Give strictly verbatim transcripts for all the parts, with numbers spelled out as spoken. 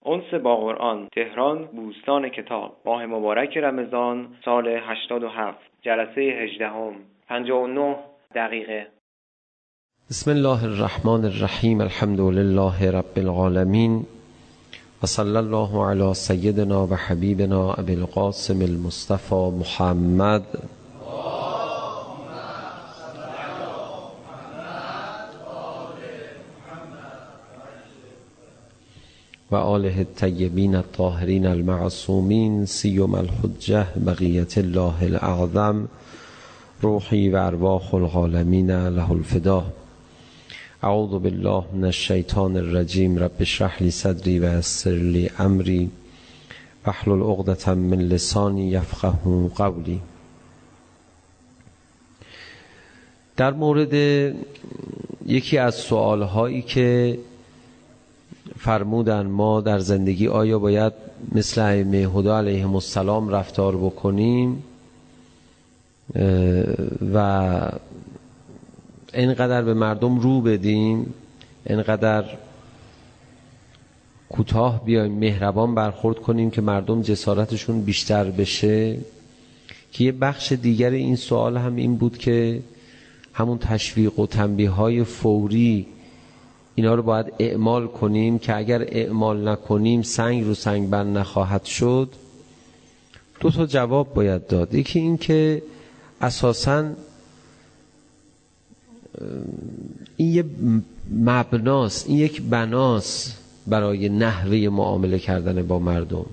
انس با قرآن، تهران، بوستان کتاب. ماه مبارک رمضان، سال هشتاد و هفت، جلسه هجدهم، پنجاه و نه دقیقه. بسم الله الرحمن الرحیم. الحمد لله رب العالمین و صلی الله علی سیدنا و حبیبنا ابی القاسم المصطفى محمد و آله الطیبین الطاهرین المعصومین، سیما الحجة بقیة الله الاعظم، روحی و ارواح العالمین له الفدا. اعوذ بالله من الشیطان الرجیم. رب اشرح لی صدری و یسر لی امری واحلل عقدة من لسانی یفقهوا قولی. در مورد یکی از سوالهایی که فرمودن ما در زندگی آیا باید مثل ائمه هدی علیهم السلام رفتار بکنیم و اینقدر به مردم رو بدیم، اینقدر کوتاه بیایم، مهربان برخورد کنیم که مردم جسارتشون بیشتر بشه. که یه بخش دیگر این سوال هم این بود که همون تشویق و تنبیه های فوری اینا رو باید اعمال کنیم که اگر اعمال نکنیم سنگ رو سنگ بند نخواهد شد. دو تا جواب باید داد. یکی این که اساساً این یه مبناست، این یک بناست برای نحوه معامله کردن با مردم،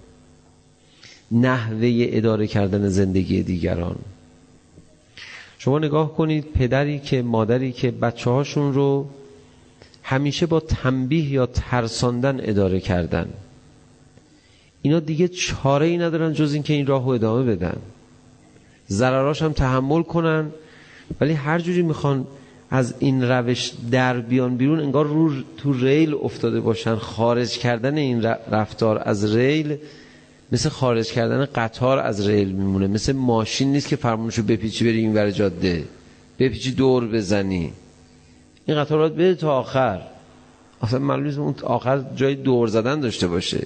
نحوه اداره کردن زندگی دیگران. شما نگاه کنید پدری که مادری که بچه هاشون رو همیشه با تنبیه یا ترساندن اداره کردن، اینا دیگه چاره ای ندارن جز این که این راهو ادامه بدن، ضرراش هم تحمل کنن، ولی هر جوری میخوان از این روش در بیان بیرون انگار رو تو ریل افتاده باشن. خارج کردن این رفتار از ریل مثل خارج کردن قطار از ریل میمونه. مثل ماشین نیست که فرمونشو بپیچی بری این ور جاده، بپیچی دور بزنی. این قطار باید بره تا آخر. اصلا معلومه نیست اون آخر جای دور زدن داشته باشه.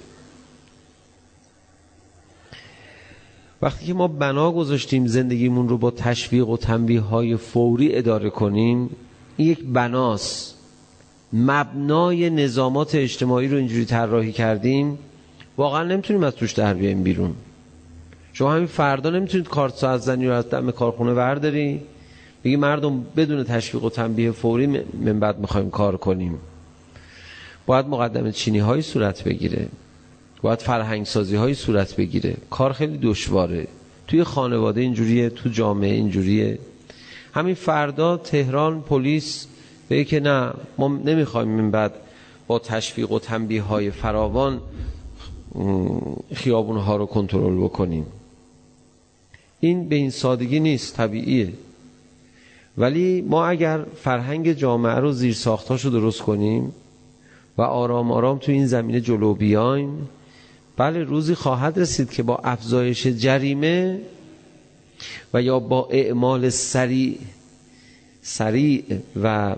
وقتی که ما بنا گذاشتیم زندگیمون رو با تشویق و تنبیه های فوری اداره کنیم، این یک بناست. مبنای نظامات اجتماعی رو اینجوری طراحی کردیم واقعا نمیتونیم از توش در بیایم بیرون. شما همین فردا نمیتونید کارت ساعت زنی رو از دم کارخونه برداری بگی مردم بدون تشویق و تنبیه فوری من بعد میخوایم کار کنیم. باید مقدمه چینی های صورت بگیره، باید فرهنگ سازی های صورت بگیره. کار خیلی دشواره. توی خانواده اینجوریه، تو جامعه اینجوریه. همین فردا تهران پلیس بگه که نه ما نمیخوایم من بعد با تشویق و تنبیه های فراوان خیابون ها رو کنترل بکنیم. این به این سادگی نیست، طبیعیه. ولی ما اگر فرهنگ جامعه رو زیر ساختاشو درست کنیم و آرام آرام تو این زمینه جلو بیایم، بله روزی خواهد رسید که با افزایش جریمه و یا با اعمال سریع سریع و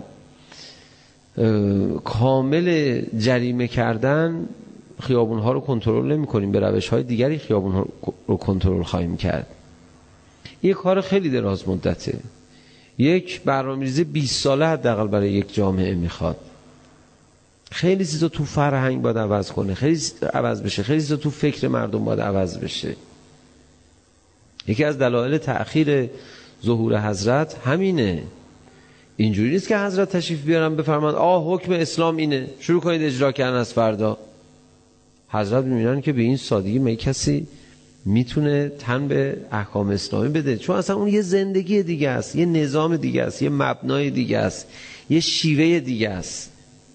کامل جریمه کردن خیابون‌ها رو کنترل نمی‌کنیم، به روش‌های دیگری خیابون‌ها رو کنترل خواهیم کرد. این کار خیلی دراز مدته. یک برنامه‌ریزی بیست ساله حداقل برای یک جامعه میخواد. خیلی چیزا تو فرهنگ باید عوض کنه، خیلی عوض بشه، خیلی چیزا تو فکر مردم باید عوض بشه. یکی از دلایل تأخیر ظهور حضرت همینه. اینجوری نیست که حضرت تشریف بیارن بفرمایند آه حکم اسلام اینه شروع کنید اجرا کردن از فردا. حضرت میبینن که به این سادگی می کسی میتونه تن به احکام اسلامی بده، چون اصلا اون یه زندگی دیگه است، یه نظام دیگه است، یه مبنای دیگه است، یه شیوه دیگه است.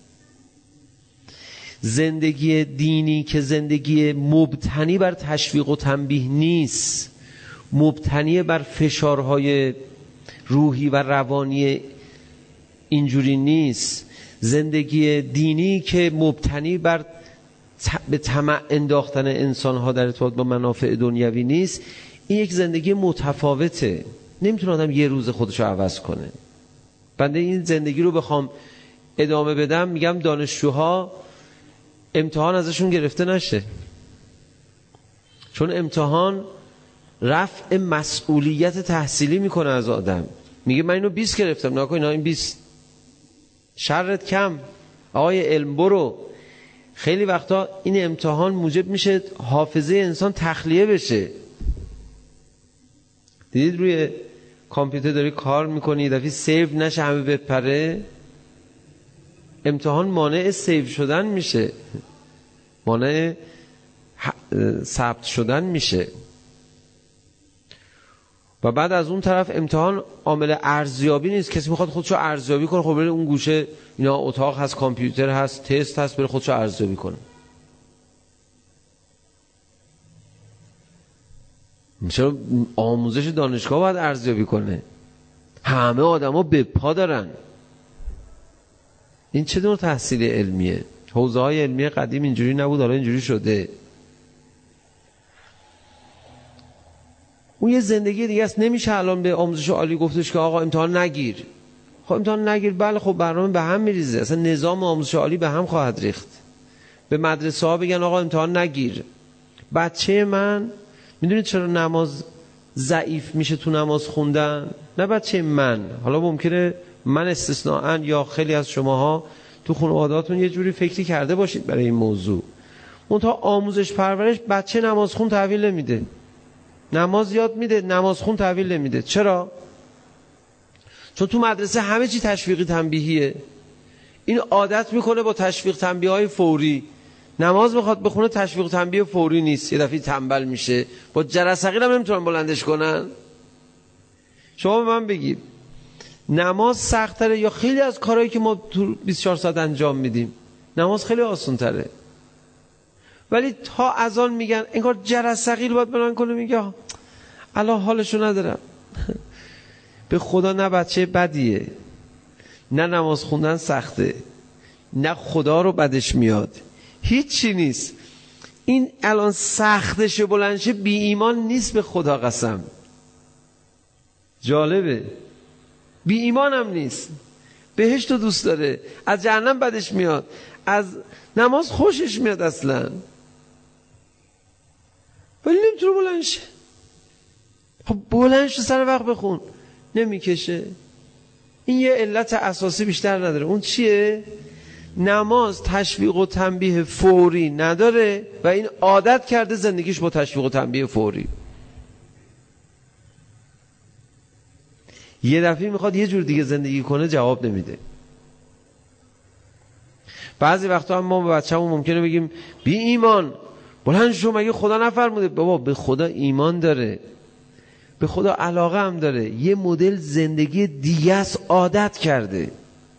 زندگی دینی که زندگی مبتنی بر تشویق و تنبیه نیست، مبتنی بر فشارهای روحی و روانی اینجوری نیست. زندگی دینی که مبتنی بر به طمع انداختن انسان‌ها در ارتباط با منافع دنیوی نیست. این یک زندگی متفاوته. نمیتونه آدم یه روز خودشو عوض کنه. بنده این زندگی رو بخوام ادامه بدم، میگم دانشجوها امتحان ازشون گرفته نشه، چون امتحان رفع مسئولیت تحصیلی میکنه از آدم. میگه من اینو بیست گرفتم، نکن اینا این بیست، شرط کم، آقای علم برو. خیلی وقتا این امتحان موجب میشه حافظه انسان تخلیه بشه. دیدید روی کامپیوتر داری کار میکنی دفعه سیو نشه همه بپره، امتحان مانع سیو شدن میشه، مانع ثبت شدن میشه. و بعد از اون طرف امتحان عامل ارزیابی نیست. کسی میخواد خودشو ارزیابی کنه، خب بره اون گوشه اینا اتاق هست، کامپیوتر هست، تست هست، بره خودشو ارزیابی کنه. چرا آموزش دانشگاه باید ارزیابی کنه؟ همه آدما به پا دارن. این چه نوع تحصیل علمیه؟ حوزه های علمی قدیم اینجوری نبود، حالا اینجوری شده. اون یه زندگی دیگه است. نمیشه الان به آموزش عالی گفتش که آقا امتحان نگیر. خب امتحان نگیر، بله، خب برنامه به هم میریزه، اصلا نظام آموزش عالی به هم خواهد ریخت. به مدرسه ها بگن آقا امتحان نگیر. بچه من میدونید چرا نماز ضعیف میشه تو نماز خوندن؟ نه بچه من، حالا ممکنه من استثناءً یا خیلی از شماها تو خانواده‌هاتون یه جوری فکری کرده باشید برای این موضوع. منتها آموزش پرورش بچه نمازخون تحویل نمیده، نماز یاد میده، نمازخون تحویل نمیده. چرا؟ چون تو مدرسه همه چی تشویقی تنبیهیه. این عادت میکنه با تشویق تنبیه های فوری. نماز میخواد بخونه، تشویق تنبیه فوری نیست، یه دفعه تنبل میشه. با جرثقیل هم نمیتونن بلندش کنن. شما به من بگید نماز سخت تره یا خیلی از کارهایی که ما تو بیست و چهار ساعت انجام میدیم؟ نماز خیلی آسان تره. ولی تا از آن میگن انگار جرثقیل باید بلند کنه، میگه الان حالشو ندارم. به خدا نه بچه بدیه، نه نماز خوندن سخته، نه خدا رو بدش میاد، هیچی نیست. این الان سختشه بلندشه بی ایمان نیست، به خدا قسم. جالبه، بی ایمان هم نیست، بهشت رو دوست داره، از جهنم بدش میاد، از نماز خوشش میاد اصلا، ولی نمیتونه بلند شه. خب بلند شه سر وقت بخون، نمیکشه. این یه علت اساسی بیشتر نداره. اون چیه؟ نماز تشویق و تنبیه فوری نداره و این عادت کرده زندگیش با تشویق و تنبیه فوری. یه دفعه میخواد یه جور دیگه زندگی کنه، جواب نمیده. بعضی وقتا هم ما به بچه‌مون ممکنه بگیم بی ایمان بلند شو، مگه خدا نفرموده؟ بابا به خدا ایمان داره، به خدا علاقه هم داره، یه مدل زندگی دیگه است، عادت کرده.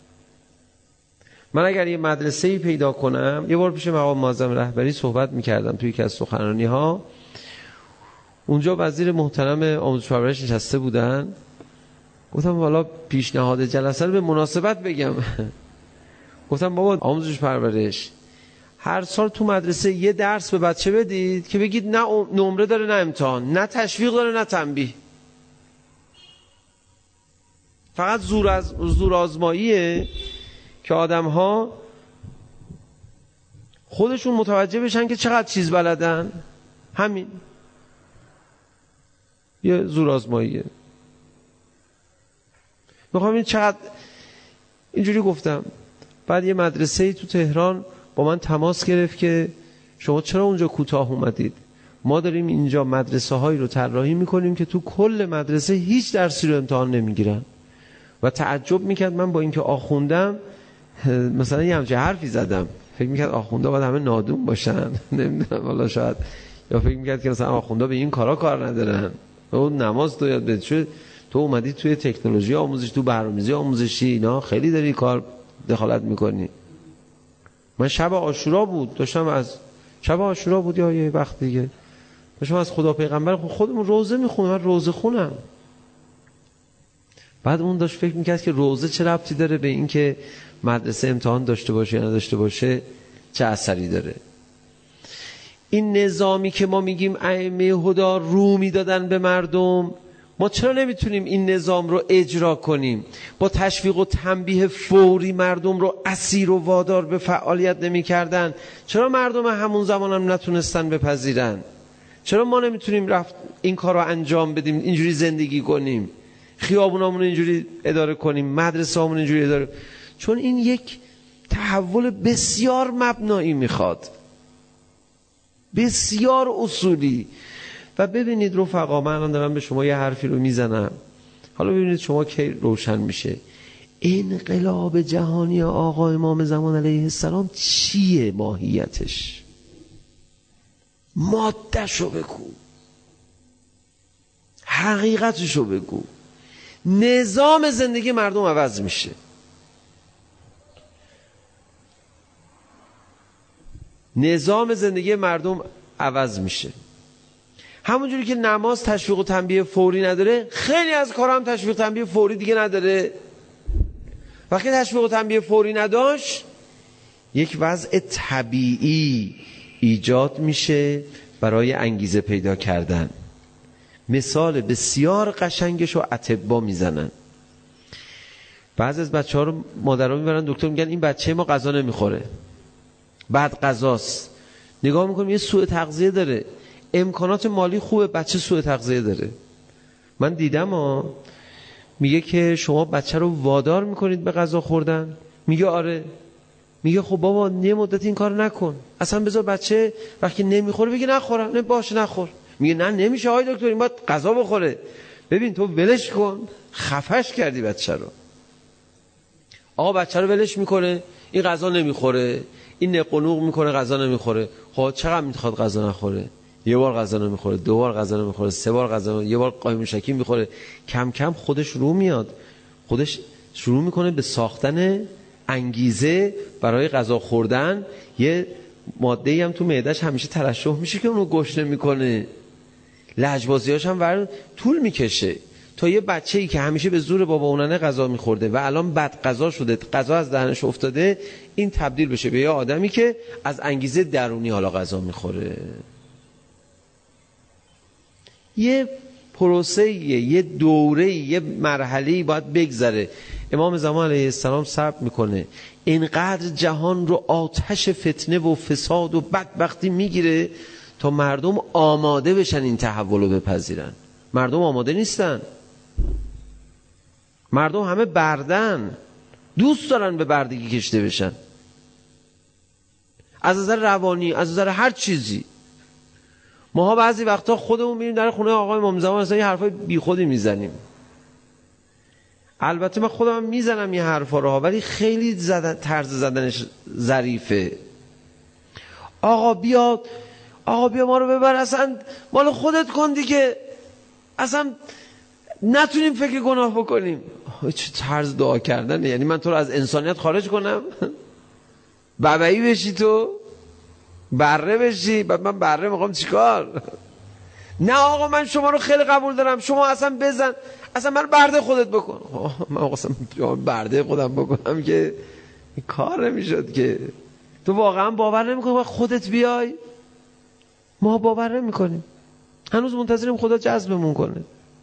من اگر یه مدرسه‌ای پیدا کنم، یه بار پیش مقام معظم رهبری صحبت میکردم توی یکی از سخنرانی ها، اونجا وزیر محترم آموزش پرورش نشسته بودن، گفتم والا پیشنهاد جلسه رو به مناسبت بگم. گفتم بابا آموزش پرورش هر سال تو مدرسه یه درس به بچه بدید که بگید نه نمره داره نه امتحان، نه تشویق داره نه تنبیه، فقط زور از زور آزماییه که آدم ها خودشون متوجه بشن که چقدر چیز بلدن. همین یه زور آزماییه. میخوام این چقدر اینجوری گفتم. بعد یه مدرسه‌ای تو تهران با من تماس گرفت که شما چرا اونجا کوتاه اومدید؟ ما داریم اینجا مدرسه هایی رو طراحی میکنیم که تو کل مدرسه هیچ درسی رو امتحان نمیگیرن. و تعجب میکرد من با اینکه آخوندم مثلا یه همچه حرفی زدم، فکر میکرد آخونده باید همه نادون باشن، نمیدونم والا شاید، یا فکر میکرد که مثلا آخونده به این کارا کار ندارن. اون نماز تو یاد بده، چه تو اومدی توی تکنولوژی آموزش، تو برنامه‌ریزی آموزشی اینا خیلی داری کار دخالت میکنی. من شب عاشورا بود، داشتم از شب عاشورا بود یا یه وقت دیگه داشتم از خدا پیغمبر خودمون روزه میخونم، من روزه خونم. بعد اون داشت فکر میکرد که روزه چه ربطی داره به این که مدرسه امتحان داشته باشه یا نداشته باشه، چه اثری داره. این نظامی که ما میگیم ائمه هدا رو میدادن به مردم، ما چرا نمیتونیم این نظام رو اجرا کنیم؟ با تشویق و تنبیه فوری مردم رو اسیر و وادار به فعالیت نمی‌کردن. چرا مردم همون زمان هم نتونستن بپذیرن؟ چرا ما نمیتونیم رفت این کار رو انجام بدیم، اینجوری زندگی کنیم، خیابونامون اینجوری اداره کنیم، مدرسه هامون اینجوری اداره؟ چون این یک تحول بسیار مبنایی میخواد، بسیار اصولی. و ببینید رفقا، من الان دارم به شما یه حرفی رو میزنم، حالا ببینید شما کی روشن میشه. انقلاب جهانی آقا امام زمان علیه السلام چیه ماهیتش؟ ماده‌شو بگو، حقیقتشو بگو. نظام زندگی مردم عوض میشه. نظام زندگی مردم عوض میشه. همونجوری که نماز تشویق و تنبیه فوری نداره، خیلی از کارا هم تشویق و تنبیه فوری دیگه نداره. وقتی تشویق و تنبیه فوری نداشت، یک وضع طبیعی ایجاد میشه برای انگیزه پیدا کردن. مثال بسیار قشنگش رو اطباء میزنن. بعضی از بچه‌ها رو مادرها میبرن دکتر، میگن این بچه ما غذا نمیخوره، بعد غذاست. نگاه میکنیم یه سوء تغذیه داره، امکانات مالی خوبه، بچه سوء تغذیه داره. من دیدم ها، میگه که شما بچه رو وادار میکنید به غذا خوردن؟ میگه آره. میگه خب بابا یه مدت این کار نکن، اصلا بذار بچه وقتی نمیخوره بگه نخورم، نه باشه نخور. میگه نه نمیشه آقای دکتر، این باید غذا بخوره. ببین تو ولش کن، خفش کردی بچه رو. آقا بچه رو ولش میکنه، این غذا نمیخوره، این نقنوق میکنه غذا نمیخوره. خب چقدر میخواد غذا نخوره؟ یه بار غذا نمیخوره، دو بار غذا نمیخوره، سه بار غذا نمیخوره، یه بار قایم شکی میخوره. کم کم خودش رو میاد، خودش شروع میکنه به ساختن انگیزه برای غذا خوردن. یه ماده‌ای هم تو معده‌اش همیشه ترشح میشه که اونو گشنه میکنه. لجبازیاش هم ور طول میکشه تا یه بچه‌ای که همیشه به زور بابا اونانه غذا میخورده و الان بد غذا شده، غذا از دهنش افتاده، این تبدیل بشه به یه آدمی که از انگیزه درونی حالا غذا میخوره. یه پروسه، یه دوره، یه مرحله‌ای باید بگذره. امام زمان علیه السلام صبر میکنه، اینقدر جهان رو آتش فتنه و فساد و بدبختی میگیره تا مردم آماده بشن این تحول رو بپذیرن. مردم آماده نیستن. مردم همه بردن، دوست دارن به بردگی کشته بشن، از نظر روانی، از نظر هر چیزی. ماها بعضی وقتا خودمون میریم در خونه آقای امام زمان اصلا یه حرفای بیخودی میزنیم. البته من خودم میزنم این حرفا رو، ولی خیلی زدن، طرز زدنش ظریفه. آقا بیا، آقا بیا ما رو ببر، اصلا مال خودت کن دیگه، اصلا نتونیم فکر گناه بکنیم. چه طرز دعا کردن؟ یعنی من تو رو از انسانیت خارج کنم؟ ببعی بشی تو؟ بره بشی؟ بعد من بره میخوام چیکار؟ نه آقا من شما رو خیلی قبول دارم، شما اصلا بزن، اصلا من برده خودت بکن. من اصلا برده خودم بکنم که کار نمیشد که. تو واقعا باور نمیکنی خودت بیای؟ ما باور نمیکنیم، هنوز منتظریم خدا جذبمون کنه.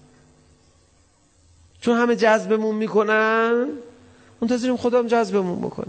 چون همه جذبمون میکنن، منتظریم خدا هم جذبمون بکنه.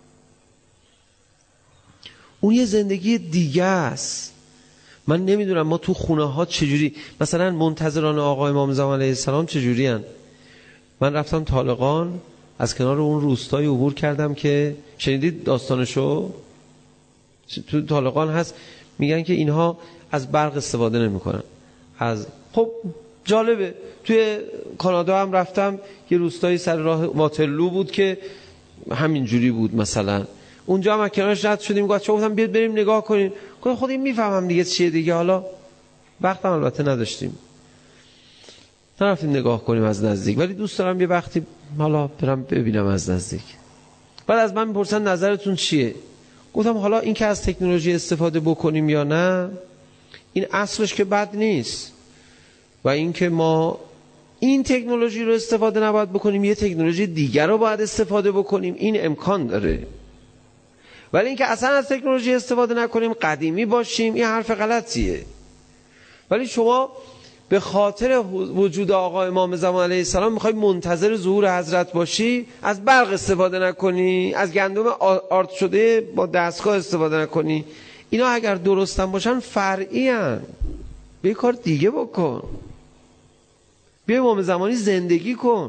اون یه زندگی دیگه است. من نمیدونم ما تو خونه ها چجوری، مثلا منتظران آقا امام زمان علیه السلام چجوری هن؟ من رفتم طالقان، از کنار اون روستایی عبور کردم که شنیدید داستانشو؟ تو طالقان هست، میگن که اینها از برق استفاده نمی کنن. از خب جالبه، توی کانادا هم رفتم، یه روستایی سر راه واترلو بود که همین جوری بود. مثلا اونجا هم کنارش رد شدیم، گفت گفتم بیاد بریم نگاه کنیم. گفتم خود این میفهمم دیگه چیه دیگه، حالا وقتم البته نداشتیم نرفتیم نگاه کنیم از نزدیک، ولی دوست دارم یه وقتی حالا برم ببینم از نزدیک. بعد از من میپرسن نظرتون چیه؟ گفتم حالا این که از تکنولوژی استفاده بکنیم یا نه، این اصلش که بد نیست، و این که ما این تکنولوژی رو استفاده نباید بکنیم، یه تکنولوژی دیگر رو باید استفاده بکنیم، این امکان داره. ولی این که اصلا از تکنولوژی استفاده نکنیم، قدیمی باشیم، این حرف غلطیه. ولی شما به خاطر وجود آقا امام زمان علیه السلام میخوای منتظر ظهور حضرت باشی، از برق استفاده نکنی، از گندم آرد شده با دستگاه استفاده نکنی، اینا اگر درستن باشن فرعی هن. به کار دیگه بکن، بیا امام زمانی زندگی کن.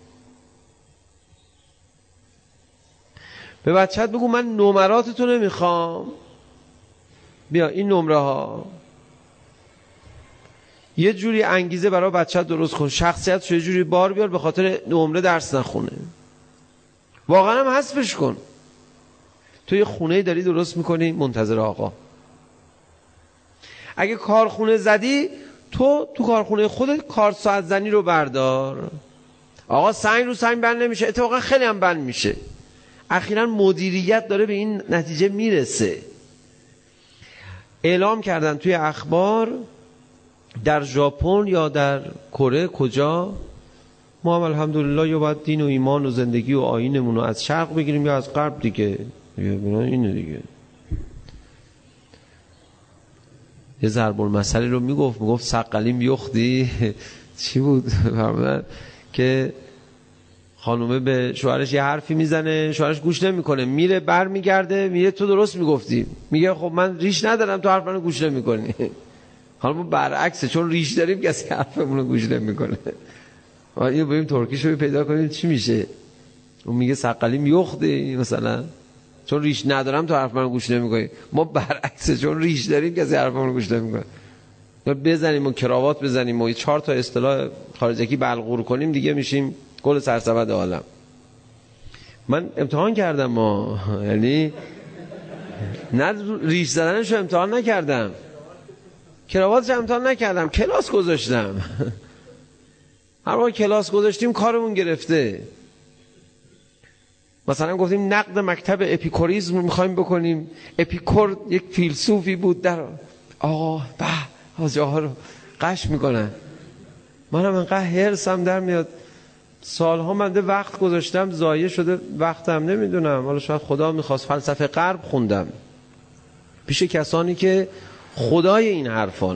به بچه‌ت بگو من نمراتتو نمیخوام، بیا این نمره ها. یه جوری انگیزه برای بچه‌ت درست کن، شخصیتش یه جوری بار بیار به خاطر نمره درس نخونه. واقعا هم حذفش کن. تو یه خونه داری درست میکنی منتظر آقا. اگه کارخونه زدی، تو تو کارخونه خودت کار ساعت زنی رو بردار. آقا سنگ رو سنگ بند نمیشه، اتفاقا خیلی هم بند میشه. اخیراً مدیریت داره به این نتیجه میرسه. اعلام کردن توی اخبار در ژاپن یا در کره کجا، ما هم الحمدلله یا باید دین و ایمان و زندگی و آیینمون رو از شرق بگیریم یا از غرب دیگه. اینه دیگه. یه ضرب المثلی رو میگفت میگفت سقلیم یختی چی بود فرمودن که خانومه به شوهرش یه حرفی میزنه، شوهرش گوش نمیکنه، میره بر میگرده میگه تو درست میگفتی، میگه خب من ریش ندارم تو حرف منو گوش نمیکنی. حالا برعکسه، چون ریش داریم کسی حرفمون رو گوش نمیکنه. ما اینو بریم ترکیش رو پیدا کنیم چی میشه. اون میگه سقلیم یختی مثلا، چون ریش ندارم تو حرف منو گوش نمیکنی. ما برعکسه، چون ریش داریم کسی حرفمون رو گوش نمیکنه. بزنیم و کراوات بزنیم و چهار تا اصطلاح خارجکی بلغور کنیم دیگه میشیم گل سرسبد عالم. من امتحان کردم، ما یعنی نه ریش زدنش رو امتحان نکردم، کراواتش امتحان نکردم، کلاس گذاشتم. هر وقت کلاس گذاشتیم کارمون گرفته. مثلا گفتیم نقد مکتب اپیکوریسم میخوایم بکنیم. اپیکور یک فیلسوفی بود در آقا به از جاها رو قش میکنن. منم انقدر هرسم در میاد، سالها من ده وقت گذاشتم ضایع شده وقتم، نمیدونم حالا شاید خدا میخواست فلسفه غرب خوندم پیش کسانی که خدای این حرفان.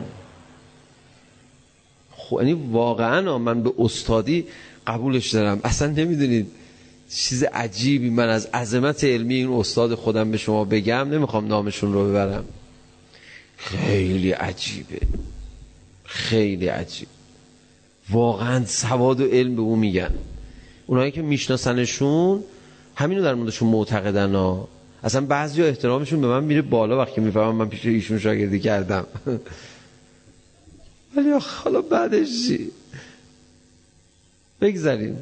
یعنی واقعا من به استادی قبولش دارم. اصلا نمیدونید چیز عجیبی من از عظمت علمی این استاد خودم به شما بگم، نمیخوام نامشون رو ببرم. خیلی عجیبه، خیلی عجیب. واقعا سواد و علم به اون میگن. اونایی که میشناسنشون همینو در موردشون معتقدن ها. اصلا بعضیا احترامشون به من میره بالا وقتی میفهمم من پیش ایشون شاگردی کردم. ولی حالا بعدش چی؟ بگذاریم.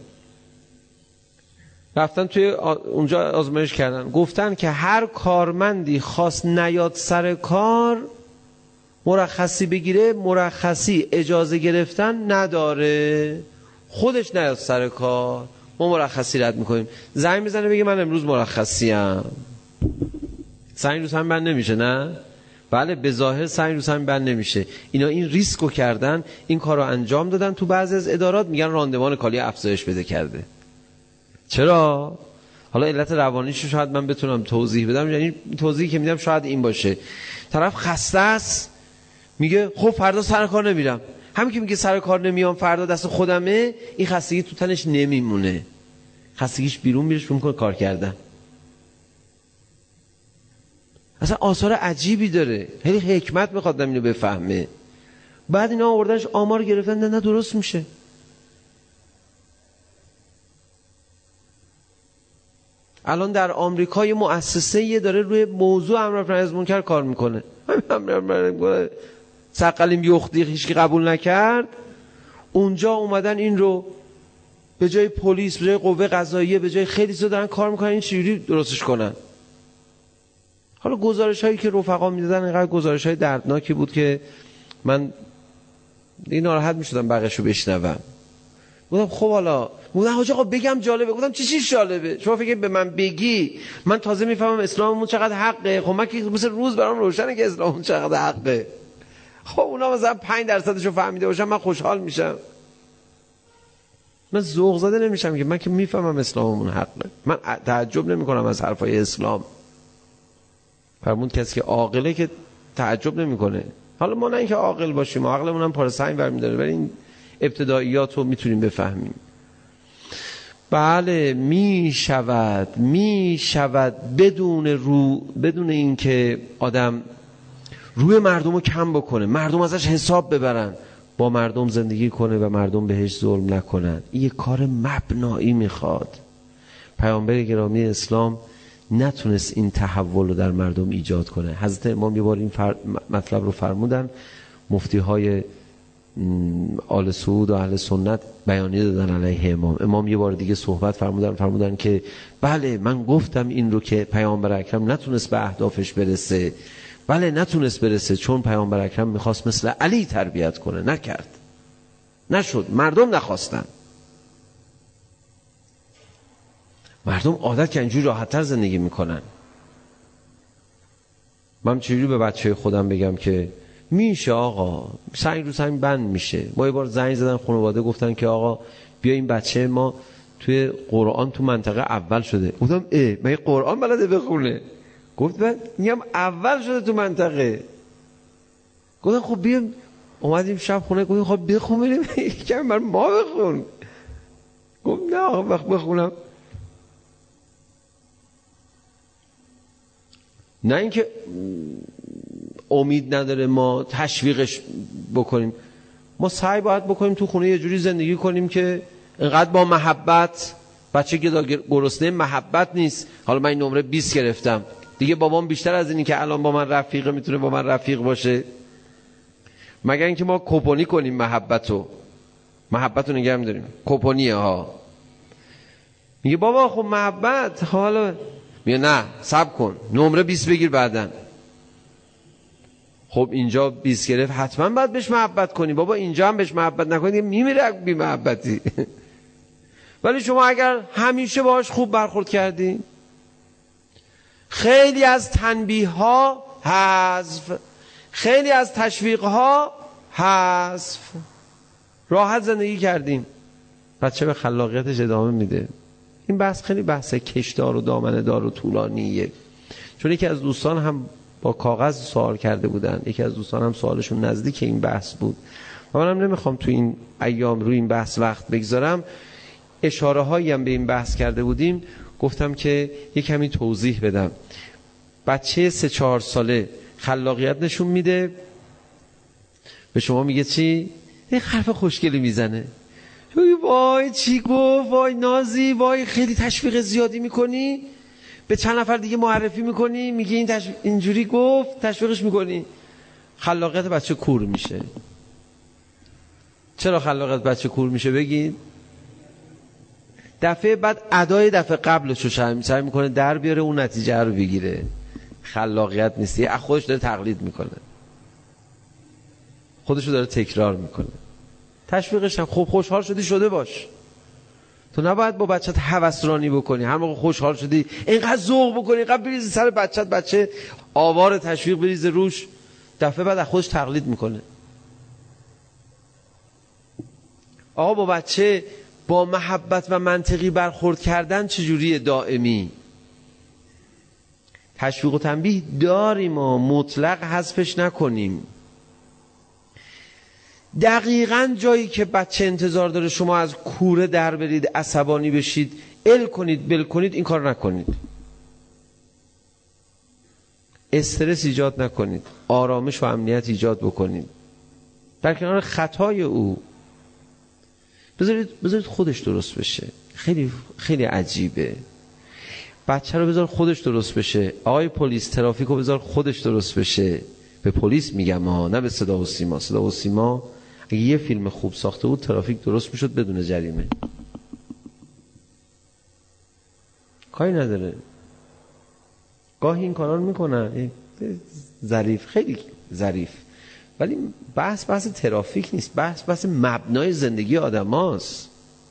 رفتن توی اونجا آزمایش کردن، گفتن که هر کارمندی خواست نیاد سر کار مرخصی بگیره، مرخصی اجازه گرفتن نداره، خودش نیاد سر کار ما مرخصی رد میکنیم. زنگ میزنه بگه من امروز مرخصیم. سنگ روز هم بند نمیشه نه؟ بله به ظاهر سنگ روز هم بند نمیشه. اینا این ریسکو کردن، این کارو انجام دادن. تو بعضی از ادارات میگن راندمان کالی افزایش بده کرده. چرا؟ حالا علت روانیشو شاید من بتونم توضیح بدم، یعنی توضیحی که میدم شاید این باشه. طرف خسته است میگه خب فردا سر کار نمیرم. همین که میگه سر کار نمیام فردا دست خودمه، این خستگی تو تنش نمیمونه، خستگیش بیرون میره شروع میکنه کار کردن. اصلا آثار عجیبی داره، خیلی حکمت میخواد اینو بفهمه. بعد اینا آوردنش آمار گرفتن، نه نه درست میشه. الان در آمریکا یه مؤسسه داره روی موضوع امر معروف نهی از منکر کار میکنه. سقلیم یختی هیچکی قبول نکرد، اونجا اومدن این رو به جای پلیس، به جای قوه قضاییه، به جای خیلی چیزا دارن کار میکنن این چجوری درستش کنن. حالا گزارش هایی که رفقا میدادن اینقدر گزارش های دردناکی بود که من این ناراحت میشدم بقیه‌شو بشنوم. گفتم خب حالا گفتم حاج آقا بگم جالبه. گفتم چی چی جالبه؟ شما فکر به من بگی من تازه میفهمم اسلاممون چقدر حقه. خب من که مثل روز برام روشنه که اسلاممون چقدر حقه. خب اونا مثلا پنج درصدشو فهمیده باشن من خوشحال میشم. من ذوق زده نمیشم که من که میفهمم اسلاممون حقه. من تعجب نمیکنم از حرفای اسلام. فرمود کسی که عاقله که تعجب نمیکنه. حالا ما نه اینکه عاقل باشیم، عقلمون هم پاره سنگ برمی داره، ولی این ابتداییات رو میتونیم بفهمیم. بله می شود می شود بدون رو بدون اینکه آدم روی مردم رو کم بکنه، مردم ازش حساب ببرن، با مردم زندگی کنه و مردم بهش ظلم نکنن. این یه کار مبنایی میخواد. پیامبر گرامی اسلام نتونست این تحول رو در مردم ایجاد کنه. حضرت امام یه بار این فر... مطلب رو فرمودن، مفتی های آل سعود و اهل سنت بیانیه دادن علیه امام. امام یه بار دیگه صحبت فرمودن فرمودن که بله من گفتم این رو که پیامبر اکرم نتونست به اهدافش برسه، بله نتونست برسه چون پیامبر اکرم میخواست مثل علی تربیت کنه، نکرد، نشد، مردم نخواستن. مردم عادت که اینجوری راحت‌تر زندگی میکنن. من چجوری به بچه خودم بگم که میشه آقا سنگ رو سنگ بند میشه؟ ما یه بار زنگ زدن خانواده گفتن که آقا بیا این بچه ما توی قرآن تو منطقه اول شده. گفتم اه من قرآن بلده بخونه؟ گفت من میگم اول شده تو منطقه. گفتم خب بیا. اومدیم شب خونه گفتیم خب بخون بریم یکم بر ما بخون. گفت نه آقا وقت بخونم. نه اینکه امید نداره ما تشویقش بکنیم، ما سعی باید بکنیم تو خونه یه جوری زندگی کنیم که اینقدر با محبت، بچه که گرسنه محبت نیست. حالا من این نمره بیست گرفتم دیگه، بابام بیشتر از اینی که الان با من رفیقه میتونه با من رفیق باشه، مگر اینکه ما کوپونی کنیم محبتو محبتو نگه می‌داریم کوپونیه ها. میگه بابا خب محبت حالا، میگه نه صبر کن نمره بیست بگیر بعدن. خب اینجا بیست گرفت حتما باید بهش محبت کنی، بابا اینجا هم بهش محبت نکنی میمیره بی محبتی. ولی شما اگر همیشه باهاش خوب برخورد کردی، خیلی از تنبیه ها حذف، خیلی از تشویق ها حذف، راحت زندگی کردیم، بچه به خلاقیتش ادامه میده. این بحث خیلی بحث کشدار و دامنه دار و طولانیه. چون یکی از دوستان هم با کاغذ سوال کرده بودن، یکی از دوستان هم سوالشون نزدیک این بحث بود و منم نمیخوام تو این ایام روی این بحث وقت بگذارم. اشاره هایی هم به این بحث کرده بودیم، گفتم که یک کمی توضیح بدم. بچه سه چهار ساله خلاقیت نشون میده، به شما میگه چی؟ یک حرف خوشگلی میزنه، وای چی گفت، وای نازی، وای خیلی تشویق زیادی میکنی، به چند نفر دیگه معرفی میکنی، میگی این تشو... اینجوری گفت، تشویقش میکنی. خلاقیت بچه کور میشه. چرا خلاقیت بچه کور میشه بگید؟ دفعه بعد ادای دفعه قبلشو سعی میکنه در بیاره اون نتیجه رو بگیره. خلاقیت نیست، یه خودش داره تقلید میکنه، خودشو داره تکرار میکنه. تشویقش هم خوب خوشحال شدی شده باش. تو نباید با بچت هوسرانی بکنی، هر موقع خوشحال شدی اینقدر ذوق بکنی، اینقدر بریزی سر بچت، بچه آوار تشویق بریزه روش، دفعه بعد از خودش تقلید میکنه. آقا با بچه با محبت و منطقی برخورد کردن چجوریه؟ دائمی. تشویق و تنبیه داریم ما، مطلق حذفش نکنیم. دقیقاً جایی که بچه انتظار داره شما از کوره در برید، عصبانی بشید، ال کنید، بل کنید، این کار نکنید. استرس ایجاد نکنید، آرامش و امنیت ایجاد بکنید در کنار خطای او. بذارید بذارید خودش درست بشه. خیلی خیلی عجیبه. بچه رو بذار خودش درست بشه. آقای پلیس ترافیک رو بذار خودش درست بشه. به پلیس میگم ها، نه به صدا و سیما. صدا و سیما اگه یه فیلم خوب ساخته بود ترافیک درست میشد بدون جریمه. کاری نداره، گاهی این کارا رو میکنن، ظریف، خیلی ظریف، ولی بحث بحث ترافیک نیست، بحث بحث مبنای زندگی آدم هاست.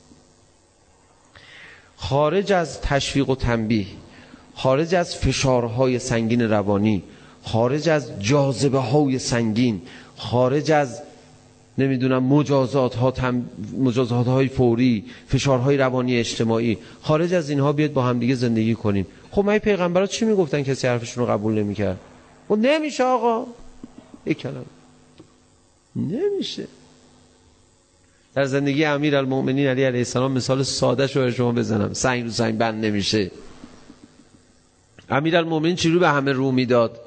خارج از تشویق و تنبیه، خارج از فشارهای سنگین روانی، خارج از جاذبه های سنگین، خارج از نمیدونم مجازات ها تم... مجازات های فوری، فشارهای روانی اجتماعی، خارج از اینها بیاد با هم دیگه زندگی کنیم. خب من پیغمبرات چی میگفتن کسی حرفشون رو قبول نمیکرد؟ خب نمیشه آقا، یک کلمه نمیشه. در زندگی امیرالمؤمنین علی علیه السلام مثال ساده شو شما بزنم، سنگ رو سنگ بند نمیشه. امیرالمؤمنین چی رو به همه رو میداد؟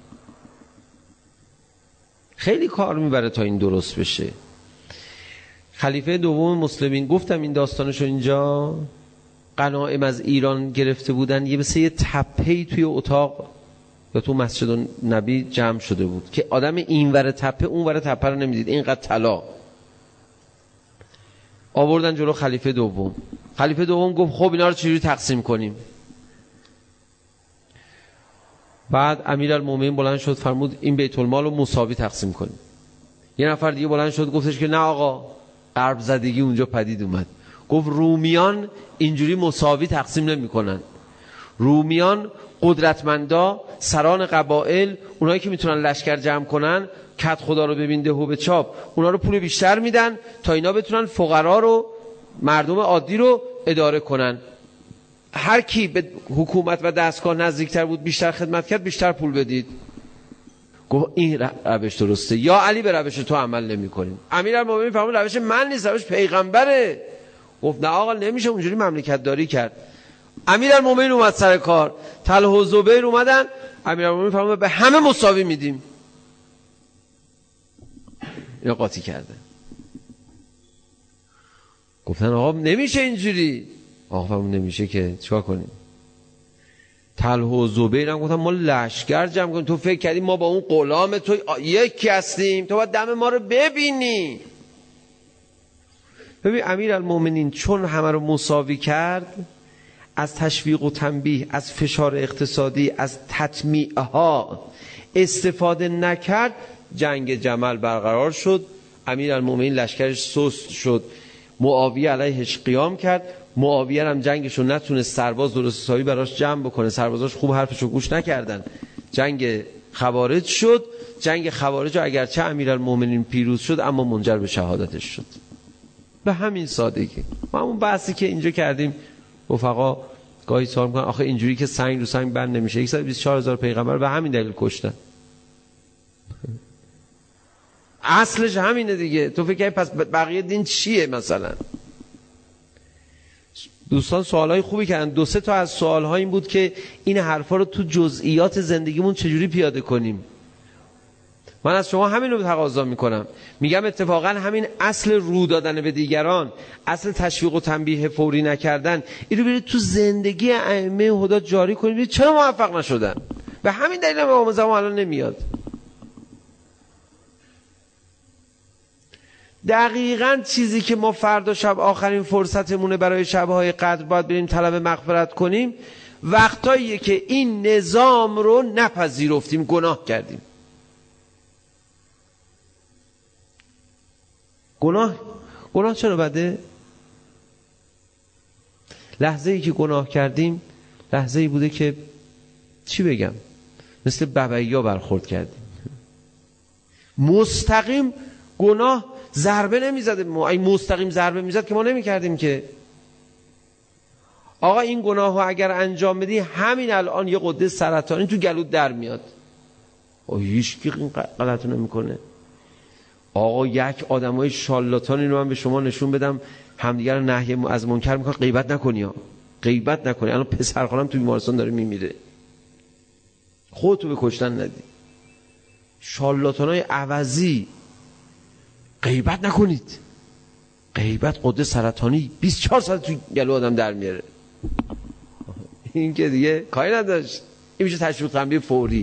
خیلی کار میبره تا این درست بشه. خلیفه دوم مسلمین، گفتم این داستانشو اینجا، غنایم از ایران گرفته بودن، یه مثل یه تپه‌ای توی اتاق یا تو مسجد نبی جمع شده بود که آدم اینور تپه اونور تپه رو نمیدید، اینقدر طلا. آوردن جلو خلیفه دوم. خلیفه دوم گفت خب اینا رو چجوری تقسیم کنیم؟ بعد امیرالمومنین بلند شد فرمود این بیت المال رو مساوی تقسیم کنیم. یه نفر دیگه بلند شد گفتش که نه آقا، غرب زدگی اونجا پدید اومد. گفت رومیان اینجوری مساوی تقسیم نمی کنن. رومیان قدرتمندا، سران قبایل، اونایی که میتونن لشکر جمع کنن، کت خدا رو ببین ده و به چاپ، اونا رو پول بیشتر میدن تا اینا بتونن فقرا رو، مردم عادی رو اداره کنن. هر کی به حکومت و دستگاه نزدیکتر بود، بیشتر خدمت کرد، بیشتر پول بدید. گفت این روش درسته. یا علی به روش تو عمل نمی کنیم. امیرالمومنین فرمود روش من نیست، روش پیغمبره. گفت نه آقا نمیشه اونجوری مملکت داری کرد. امیرالمومنین اومد سر کار، طلحه و زبیر اومدن، امیرالمومنین فرمود به همه مساوی میدیم. اینا قاطی کرده. گفتن آقا نمیشه اینجوری. آقا فرمود نمیشه که چیکار کنیم؟ طلحه و زبیر هم گفتن ما لشکر جمع کنیم، تو فکر کردی ما با اون غلام تو یکی هستیم؟ تو باید دم ما رو ببینی. ببین امیرالمومنین چون همه رو مساوی کرد، از تشویق و تنبیه، از فشار اقتصادی، از تطمیع ها استفاده نکرد، جنگ جمل برقرار شد. امیرالمومنین لشکرش سست شد، معاویه علیهش قیام کرد. معاویه هم جنگشو نتونست سرباز درست حسابی براش جمع بکنه، سربازاش خوب حرفشو گوش نکردن، جنگ خوارج شد. جنگ خوارج اگرچه امیرالمومنین پیروز شد اما منجر به شهادتش شد. به همین سادگی. ما همون بحثی که اینجا کردیم، رفقا گاهی سوال میکنن آخه اینجوری که سنگ رو سنگ بند نمیشه، صد و بیست و چهار هزار پیغمبر به همین دلیل کشتن. اصلش همینه دیگه. تو فکر کنی پس بقیه دین چیه مثلا؟ دوستان سوالای خوبی کردن. دو سه تا از سوالها این بود که این حرفا رو تو جزئیات زندگیمون چجوری پیاده کنیم. من از شما همین رو تقاضا میکنم. میگم اتفاقا همین اصل رو دادن به دیگران، اصل تشویق و تنبیه فوری نکردن، اینو برید تو زندگی ائمه هدی جاری کنید. برید چرا موفق نشدن؟ به همین دلیل امام زمان الان نمیاد. دقیقاً چیزی که ما فردا شب آخرین فرصتمونه برای شب‌های قدر باید بریم طلب مغفرت کنیم، وقتاییه که این نظام رو نپذیرفتیم، گناه کردیم. گناه گناه چرا بده؟ لحظه ای که گناه کردیم لحظه ای بوده که چی بگم، مثل ببعیا برخورد کردیم. مستقیم گناه ضربه نمیزده. ما این مستقیم ضربه میزد که ما نمیکردیم که. آقا این گناه ها اگر انجام بدی همین الان یه غده سرطانی تو گلوت در میاد. آه هیچ کی این غلطو نمیکنه. آقا یک آدمای شالاتانی رو من به شما نشون بدم همدیگه رو نهی از منکر میکنن، غیبت نکنی ها، غیبت نکنی. الان پسر خالم تو بیمارستان داره میمیره، خودتو به کشتن ندی. شالاتانای عوضی، غیبت نکنید. غیبت غده سرطانی بیست و چهار ساعت تو گلو آدم در میاره. این که دیگه کاری نداشت. این میشه تشویق تنبیه فوری.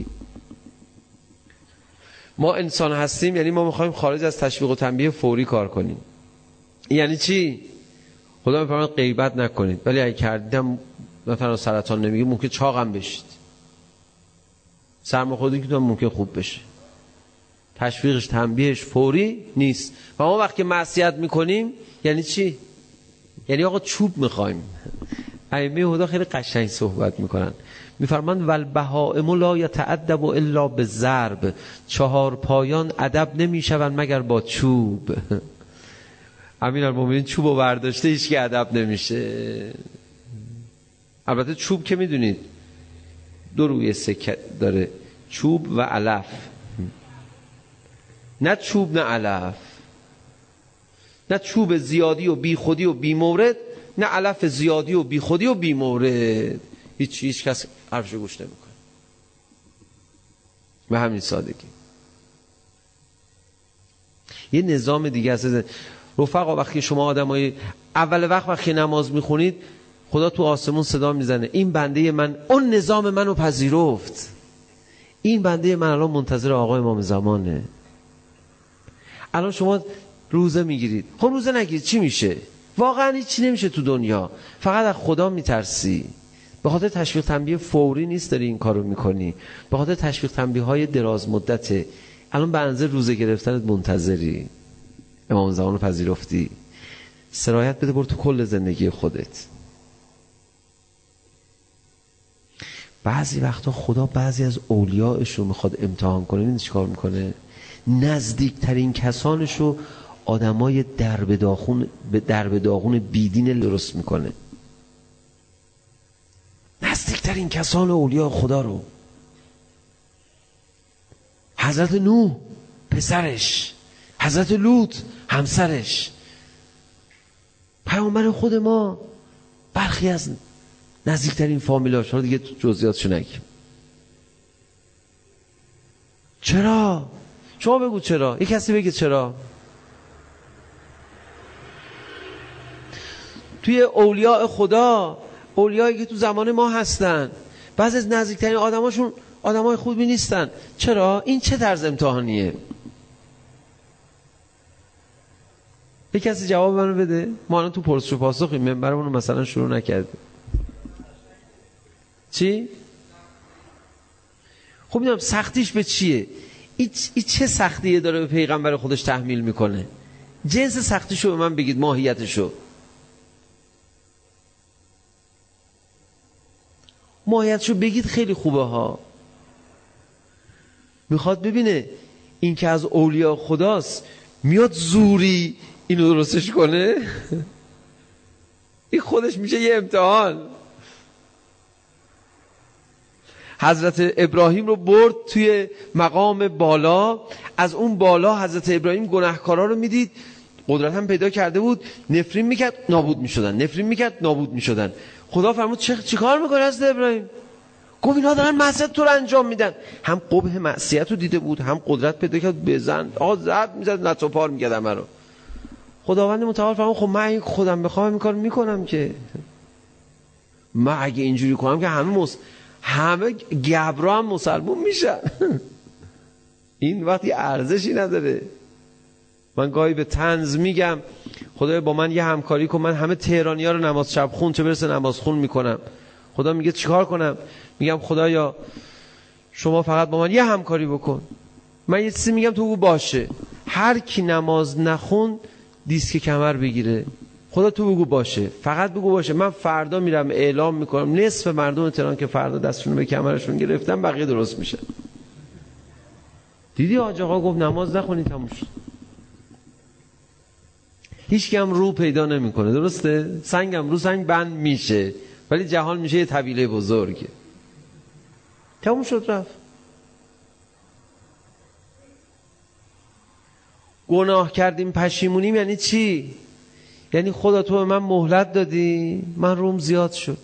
ما انسان هستیم، یعنی ما میخوایم خارج از تشویق و تنبیه فوری کار کنیم. یعنی چی؟ خدا میفرماید غیبت نکنید، ولی اگه کردیدم مثلا سرطان نمیگه، ممکن چاقم بشید، سرماخوردگی که تو ممکن خوب بشه. تشویقش تنبیهش فوری نیست. و ما وقتی معصیت میکنیم یعنی چی؟ یعنی آقا چوب میخوایم. ائمه هدی خیلی قشنگ صحبت میکنن، میفرمان والبهائم لا یتأدب الا بالضرب، چهار پایان ادب نمیشوند مگر با چوب. امیرالمومنین چوبو برداشته، هیچ کی ادب نمیشه. البته چوب که میدونید دو روی سکه داره، چوب و علف. نه چوب نه علف، نه چوب زیادی و بی خودی و بی مورد، نه علف زیادی و بی خودی و بی مورد. هیچ هیچ کس حرفشو گوش نمیکنه. به همین سادگی. یه نظام دیگه است. رفقا وقتی شما آدمای اول وقت وقتی نماز میخونید، خدا تو آسمون صدا میزنه این بنده من اون نظام منو پذیرفت، این بنده من الان منتظر آقا امام زمانه. الان شما روزه میگیرید، خب روزه نگیرید چی میشه؟ واقعا هیچی نمیشه تو دنیا، فقط از خدا میترسی. به خاطر تشویق تنبیه فوری نیست داری این کارو میکنی، به خاطر تشویق تنبیه های دراز مدته. الان به اندازه روزه گرفتنت منتظری، امام زمان رو پذیرفتی، سرایت بده برو تو کل زندگی خودت. بعضی وقتا خدا بعضی از اولیاءش رو میخواد امتحان کنه. این چیکار میکنه؟ نزدیکترین کسانش رو آدمای درب داغون به درب داغون بیدین درست میکنه. نزدیکترین کسان اولیاء خدا رو، حضرت نوح پسرش، حضرت لوط همسرش، پیامبر خود ما، برخی از نزدیکترین فامیلاش. رو دیگه جزئیاتشو نگیم. چرا؟ شما بگو چرا، یک کسی بگه چرا. توی اولیاء خدا، اولیایی که تو زمان ما هستن، بعضی از نزدیکترین آدماشون آدمای خوبی نیستن. چرا؟ این چه طرز امتحانیه؟ یک کسی جواب منو بده. ما الان تو پرسش و پاسخی منبرمون رو مثلا شروع نکردیم. چی؟ خب میدونم سختیش به چیه؟ این چه سختیه داره به پیغمبر خودش تحمیل میکنه؟ جنس سختیشو به من بگید، ماهیتشو. ماهیتشو بگید خیلی خوبه ها. میخواد ببینه این که از اولیاء خداست میاد زوری اینو درستش کنه. این خودش میشه یه امتحان. حضرت ابراهیم رو برد توی مقام بالا، از اون بالا حضرت ابراهیم گناهکارا رو میدید، قدرت هم پیدا کرده بود، نفرین میکرد نابود میشدن، نفرین میکرد نابود میشدن. خدا فرمود چه چیکار میکنه حضرت ابراهیم؟ گفت اینا دارن معصیت تو رو انجام میدن. هم قبح معصیت رو دیده بود، هم قدرت پیدا کرد بزن، آقا زد میزد نت و پار میکرد همه رو. خداوند متعال فرمود خب من اگه خودم بخوام این کارو میکنم که، من اگه اینجوری کنم که همه مس... همه گبرا هم مسلمون میشن. این وقتی ارزشی نداره. من گاهی به طنز میگم خدایا با من یه همکاری کن، من همه تهرانی‌ها رو نماز شب خون چه برسه نماز خون میکنم. خدا میگه چیکار کنم؟ میگم خدایا شما فقط با من یه همکاری بکن. من یه چیزی میگم تو بگو باشه. هر کی نماز نخون دیسک کمر بگیره. خدا تو بگو باشه، فقط بگو باشه. من فردا میرم اعلام میکنم نصف مردم تهران که فردا دستشون به کمرشون گرفتن بقیه درست میشه. دیدی حاج آقا گفت نماز نخونی تموم شد. هیچ کم رو پیدا نمیکنه، درسته؟ سنگم رو سنگ بند میشه، ولی جهان میشه یه طویله بزرگ. تموم شد رفت. گناه کردیم پشیمونیم یعنی چی؟ یعنی خدا تو به من مهلت دادی، من روم زیاد شد.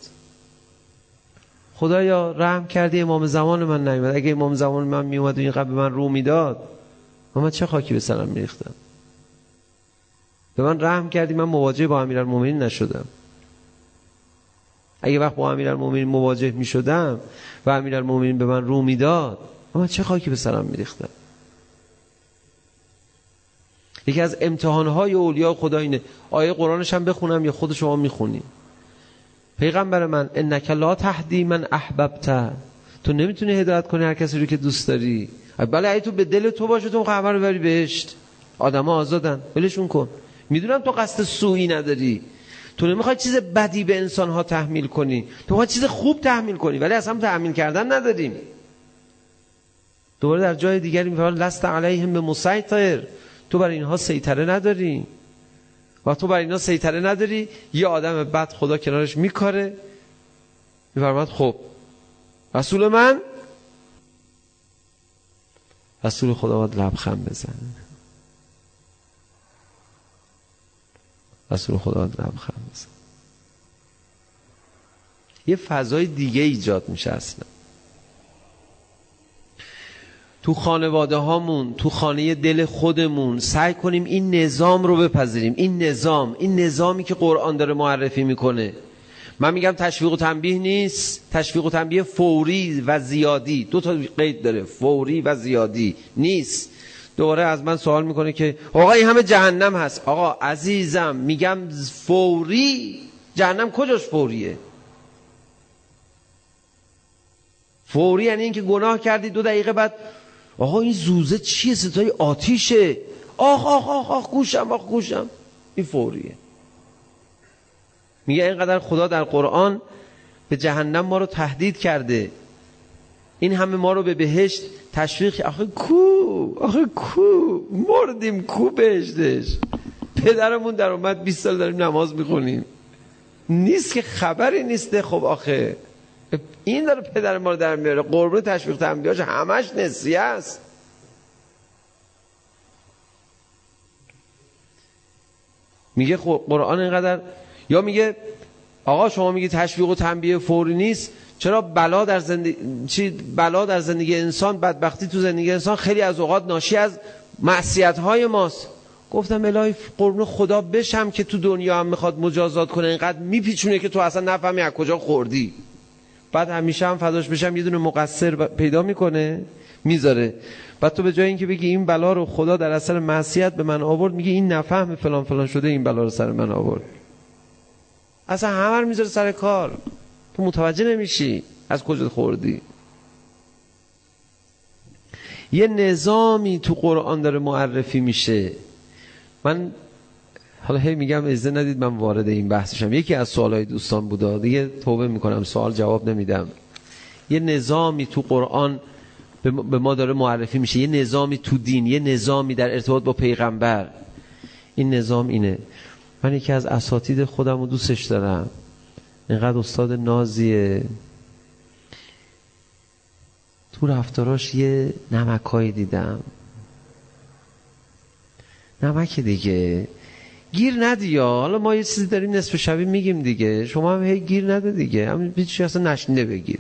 خدایا رحم کردی امام زمان من نیومد. اگه امام زمان من میومد و این قبل به من رو میداد، من چه خاکی به سرم میریختم. به من رحم کردی من مواجه با امیرالمومنین نشدم. اگه وقت با امیرالمومنین مواجه میشدم و امیرالمومنین به من رو میداد، من چه خاکی به سرم میریختم. یکی از امتحانهای اولیاء خدا اینه. آیه قرآنش هم بخونم یا خود شما میخونی؟ پیغمبر من انک لا تهدی من احببت، تو نمیتونی هدایت کنی هر کسی رو که دوست داری. بله اگه تو به دل تو باشه تو خبر رو بری بهشت. آدما آزادن، ولشون کن. میدونم تو قصد سوئی نداری، تو نمیخوای چیز بدی به انسانها تحمیل کنی، تو میخوای چیز خوب تحمیل کنی، ولی اصلا تحمیل کردن نداریم. دوباره در جای دیگری میفرماید لست علیهم بمسیطر، تو بر اینها سیطره نداری. و تو بر اینها سیطره نداری، یه آدم بد خدا کنارش میکاره، میفرماید خب رسول من، رسول خدا باید لبخند بزنه. رسول خدا لبخند میزنه. یه فضای دیگه ایجاد میشه اصلا تو خانواده هامون، تو خانه دل خودمون. سعی کنیم این نظام رو بپذیریم. این نظام، این نظامی که قرآن داره معرفی میکنه. من میگم تشویق و تنبیه نیست، تشویق و تنبیه فوری و زیادی، دو تا قید داره، فوری و زیادی نیست. دوباره از من سوال میکنه که آقا این همه جهنم هست. آقا عزیزم میگم فوری، جهنم کجاش فوریه؟ فوری یعنی این که گناه کردی دو دقیقه بعد آقا این زوزه چیه؟ صدای آتیشه، آخ آخ آخ آخ گوشم آخ گوشم. این فوریه. میگه اینقدر خدا در قرآن به جهنم ما رو تهدید کرده، این همه ما رو به بهشت تشویق. آخه کو آخه کو مردیم، کو بهشتش؟ پدرمون در اومد بیست سال داریم نماز میخونیم، نیست که خبری نیسته. خب آخه این داره پدر ما رو در میاره. قربون تشویق تنبیهاش همش نسیه است. میگه خب قرآن اینقدر، یا میگه آقا شما میگی تشویق و تنبیه فوری نیست، چرا بلا در زندگی چی بلا در زندگی انسان، بدبختی تو زندگی انسان خیلی از اوقات ناشی از معصیت‌های ماست. گفتم الهی قربون خدا بشم که تو دنیا هم میخواد مجازات کنه، اینقدر میپیچونه که تو اصلا نفهمی از کجا خوردی. بعد همیشه هم فداش بشم یه دونه مقصر پیدا میکنه میذاره. بعد تو به جای اینکه بگی این بلا رو خدا در اثر معصیت به من آورد، میگی این نفهم فلان فلان شده این بلا رو سر من آورد. اصلا همه رو میذاره سر کار، تو متوجه نمیشی از کجا خوردی. یه نظامی تو قرآن داره معرفی میشه. من حالا هی میگم اجازه ندید من وارد این بحثشم. یکی از سوالای دوستان بوده، دیگه توبه میکنم سوال جواب نمیدم. یه نظامی تو قرآن به ما داره معرفی میشه، یه نظامی تو دین، یه نظامی در ارتباط با پیغمبر. این نظام اینه. من یکی از اساتید خودم رو دوستش دارم، اینقدر استاد نازیه، تو رفتاراش یه نمکایی دیدم. نمک دیگه گیر ندی یا حالا ما یه چیزی داریم نصف شبی میگیم دیگه، شما هم هی گیر نده دیگه، همین هیچی اصلا نشنیده بگیر.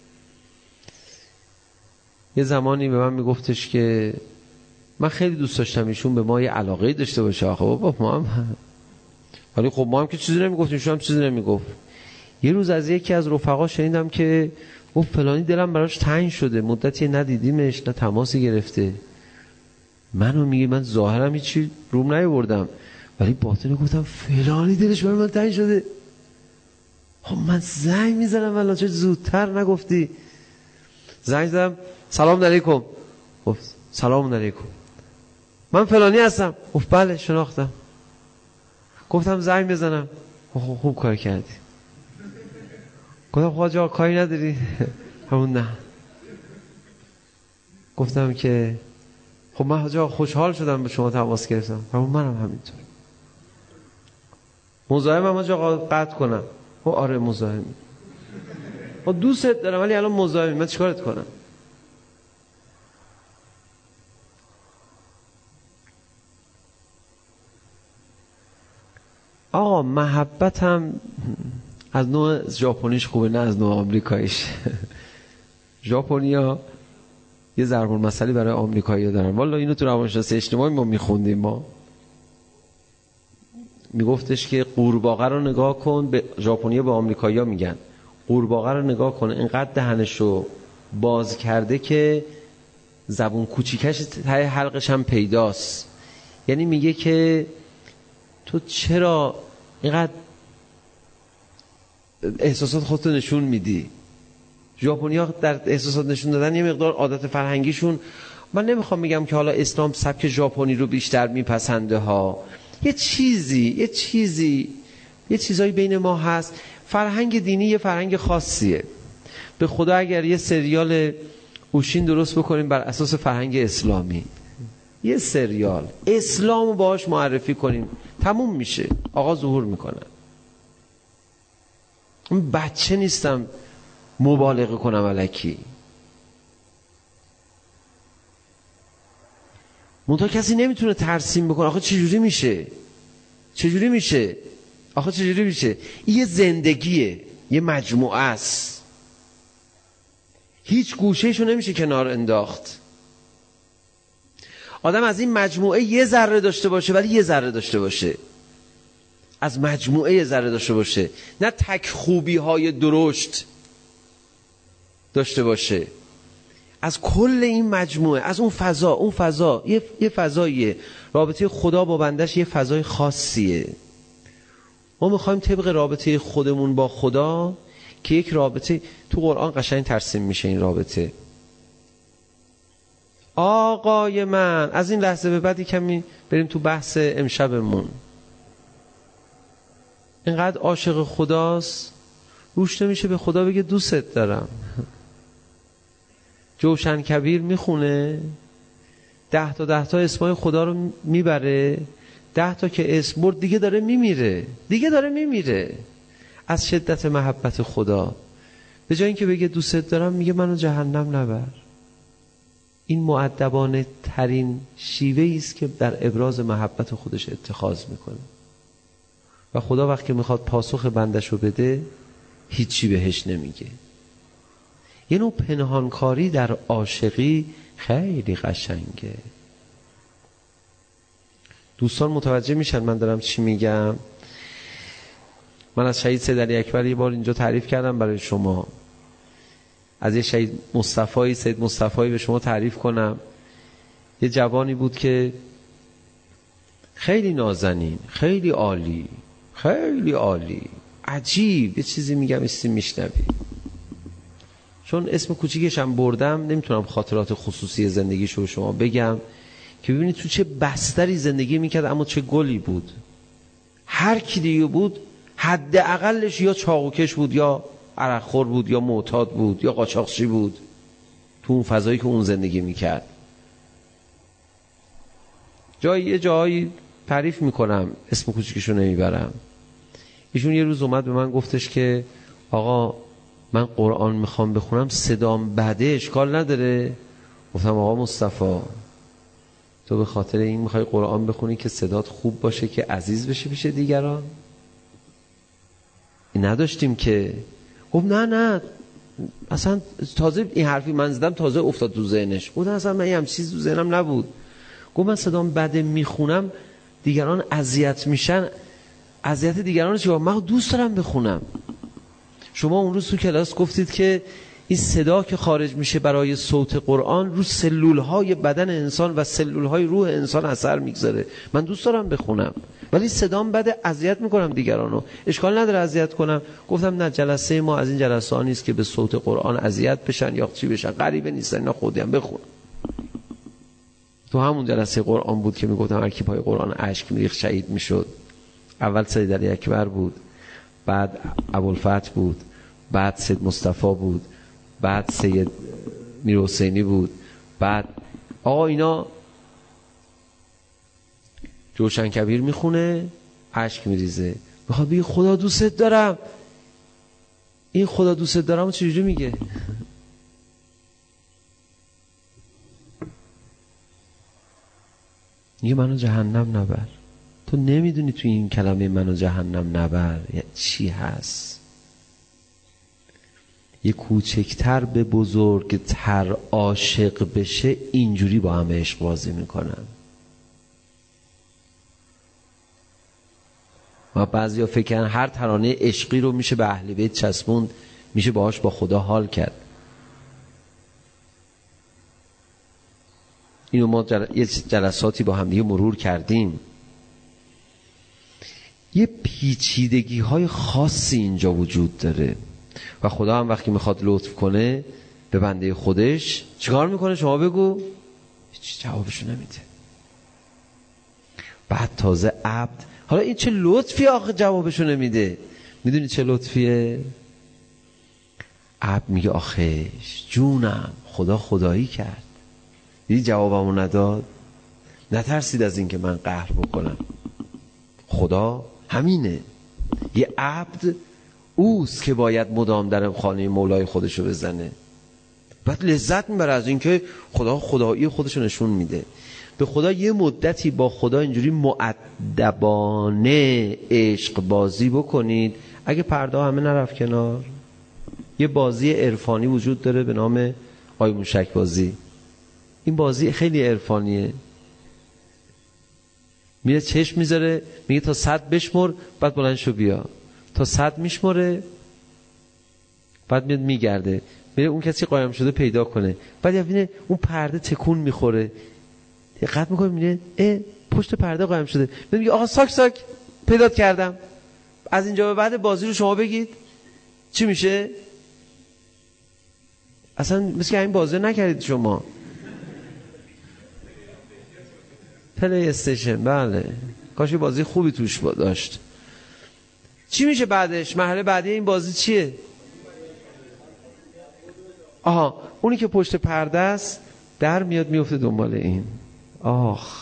یه زمانی به من میگفتش که من خیلی دوست داشتم ایشون به ما یه علاقه داشته باشه. آخه بابا ما هم، ولی خب ما هم که چیزی نمیگفتیم، ایشون هم چیزی نمیگفت. یه روز از یکی از رفقا شنیدم که گفت فلانی دلم براش تنگ شده، مدتی ندیدیمش، نه تماسی گرفته. منو میگه من ظاهرم هیچی روم نیاوردم، ولی باطن گفتم فلانی دلش برای من تنگ شده. خب من زنگ میزنم والله چه زودتر نگفتی. زنگ زدم سلام علیکم. گفت سلام علیکم، من فلانی هستم. گفت بله شناختم. گفتم زنگ بزنم. خوب, خوب کار کردی. گفتم خواهد جا کاری نداری؟ همون نه. گفتم که خب من جا خوشحال شدم به شما تماس گرفتم. همون منم همینطور. مزاحمم هم جا قطع کنم. خب آره مزاحمی. خب دوستت دارم ولی الان مزاحمی، من چیکارت کنم؟ آقا محبتم از نوع ژاپنیش خوبه نه از نوع آمریکاییش. ژاپنیا یه ضرب المثلی برای آمریکایی‌ها دارن. والا اینو تو روانشناسی اجتماعی ما میخوندیم. ما میگفتش که قورباغه رو نگاه کن، به ژاپنیا به آمریکایی‌ها میگن قورباغه رو نگاه کن اینقدر دهنشو باز کرده که زبون کوچیکش ته حلقش هم پیداست. یعنی میگه که تو چرا اینقدر احساسات خودتو نشون میدی؟ ژاپنی‌ها در احساسات نشون دادن یه مقدار عادت فرهنگیشون. من نمیخوام بگم که حالا اسلام سبک ژاپنی رو بیشتر میپسنده ها، یه چیزی یه چیزی یه چیزایی بین ما هست. فرهنگ دینی یه فرهنگ خاصیه. به خدا اگر یه سریال اوشین درست بکنیم بر اساس فرهنگ اسلامی، یه سریال اسلامو باهاش معرفی کنیم، تموم میشه. آقا ظهور میکنن. من بچه نیستم مبالغه کنم الکی. منتها کسی نمیتونه ترسیم بکنه. آخه چجوری میشه؟ چجوری میشه؟ آخه چجوری میشه؟ این یه زندگیه، یه مجموعه است، هیچ گوشهشو نمیشه کنار انداخت. آدم از این مجموعه یه ذره داشته باشه، ولی یه ذره داشته باشه، از مجموعه یه ذره داشته باشه، نه تک خوبی های درشت داشته باشه، از کل این مجموعه، از اون فضا. اون فضا یه, یه فضاییه، رابطه خدا با بندش یه فضای خاصیه. ما میخوایم طبق رابطه خودمون با خدا که یک رابطه تو قرآن قشنگ ترسیم میشه این رابطه. آقای من، از این لحظه به بعد کمی بریم تو بحث امشبمون، اینقدر عاشق خداست روش نمیشه به خدا بگه دوست دارم. جوشن کبیر میخونه، ده تا ده تا اسمای خدا رو میبره، ده تا که اسم برد دیگه داره میمیره، دیگه داره میمیره از شدت محبت خدا. به جای اینکه بگه دوست دارم میگه منو جهنم نبر. این مؤدبانه ترین شیوه‌ای است که در ابراز محبت خودش اتخاذ میکنه و خدا وقتی میخواد پاسخ بندش رو بده هیچی بهش نمیگه. یه نوع پنهانکاری در عاشقی خیلی قشنگه. دوستان متوجه میشن من دارم چی میگم؟ من از شهید سید علی اکبر یه بار اینجا تعریف کردم برای شما، از یه شهید مصطفی، سید مصطفی به شما تعریف کنم. یه جوانی بود که خیلی نازنین، خیلی عالی، خیلی عالی، عجیب. یه چیزی میگم استی میشنوی، چون اسم کوچیکش هم بردم نمیتونم خاطرات خصوصی زندگیشو به شما بگم که ببینید تو چه بستری زندگی میکرد، اما چه گلی بود. هر کی دیگه بود حداقلش یا چاقوکش بود، یا عرقخور بود، یا معتاد بود، یا قاچاقچی بود تو اون فضایی که اون زندگی میکرد. جایی یه جایی تعریف میکنم، اسم کوچیکشو نمیبرم. ایشون یه روز اومد به من گفتش که آقا من قرآن میخوام بخونم، صدام بده، اشکال نداره؟ گفتم آقا مصطفی تو به خاطر این میخوای قرآن بخونی که صدات خوب باشه که عزیز بشه پیش دیگران؟ این نداشتیم که. گفت نه نه اصلا تازه این حرفی من زدم تازه افتاد تو ذهنش. گفتم اصلا من هم چیز تو ذهنم نبود. گفت من صدام بده میخونم دیگران اذیت میشن. اذیت دیگران چی؟ من دوست دارم بخونم. شما اون روز تو کلاس گفتید که این صدا که خارج میشه برای صوت قرآن رو سلولهای بدن انسان و سلولهای روح انسان اثر میگذاره. من دوست دارم بخونم ولی صدام بده، اذیت میکنم دیگرانو. اشکال نداره اذیت کنم. گفتم نه، جلسه ما از این جلسه ها نیست که به صوت قرآن اذیت بشن یا چی بشن، غریبه نیستن اینا، خودی هم بخون. تو همون جلسه قرآن بود که میگفتم هر کی پای قرآن اشک میریخت شهید میشد. اول سید علی اکبر بود، بعد ابوالفتح بود، بعد سید مصطفی بود، بعد سید میر حسینی بود، بعد آقا اینا. جوشن کبیر میخونه اشک میریزه، میخواد بگه خدا دوست دارم. این خدا دوست دارم چجوری میگه؟ میگه منو جهنم نبر. تو نمیدونی توی این کلمه منو جهنم نبر یعنی چی هست. یه کوچکتر به بزرگتر عاشق بشه اینجوری با هم عشق بازی میکنن. و بعضیا فکر کنن هر ترانه عشقی رو میشه به اهل بیت چسبوند، میشه باهاش با خدا حال کرد. اینو ما جل... یه جلساتی با هم دیگه مرور کردیم. یه پیچیدگی های خاصی اینجا وجود داره و خدا هم وقتی میخواد لطف کنه به بنده خودش چیکار میکنه؟ شما بگو. هیچ جوابشو نمیده. بعد تازه عبد، حالا این چه لطفی آخه جوابشو نمیده؟ میدونی چه لطفیه؟ عبد میگه آخش جونم خدا خدایی کرد، دیدی جوابمو نداد؟ نترسید از این که من قهر بکنم. خدا همینه. یه عبد اوست که باید مدام در خانه مولای خودشو بزنه. بعد لذت میبره از این که خدا خدایی خودشو نشون میده. به خدا یه مدتی با خدا اینجوری مؤدبانه عشق بازی بکنید. اگه پرده همه نرفت کنار، یه بازی عرفانی وجود داره به نام آی موشک بازی. این بازی خیلی عرفانیه. میره چشم میذاره میگه تا صد بشمر، بعد بلند شو بیا. تا صد میشمره، بعد میاد میگرده میره اون کسی قایم شده پیدا کنه. بعد یعنی اون پرده تکون میخوره، دقت میکنه میره اه پشت پرده قایم شده. میگه آقا ساک ساک پیدا کردم. از اینجا به بعد بازی رو شما بگید چی میشه؟ اصلا مثل که این بازی نکردید شما. پلی استیشن، بله، کاش بازی خوبی توش داشت. چی میشه بعدش؟ مرحله بعدی این بازی چیه؟ آها، اونی که پشت پرده است در میاد میفته دنبال این. آخ،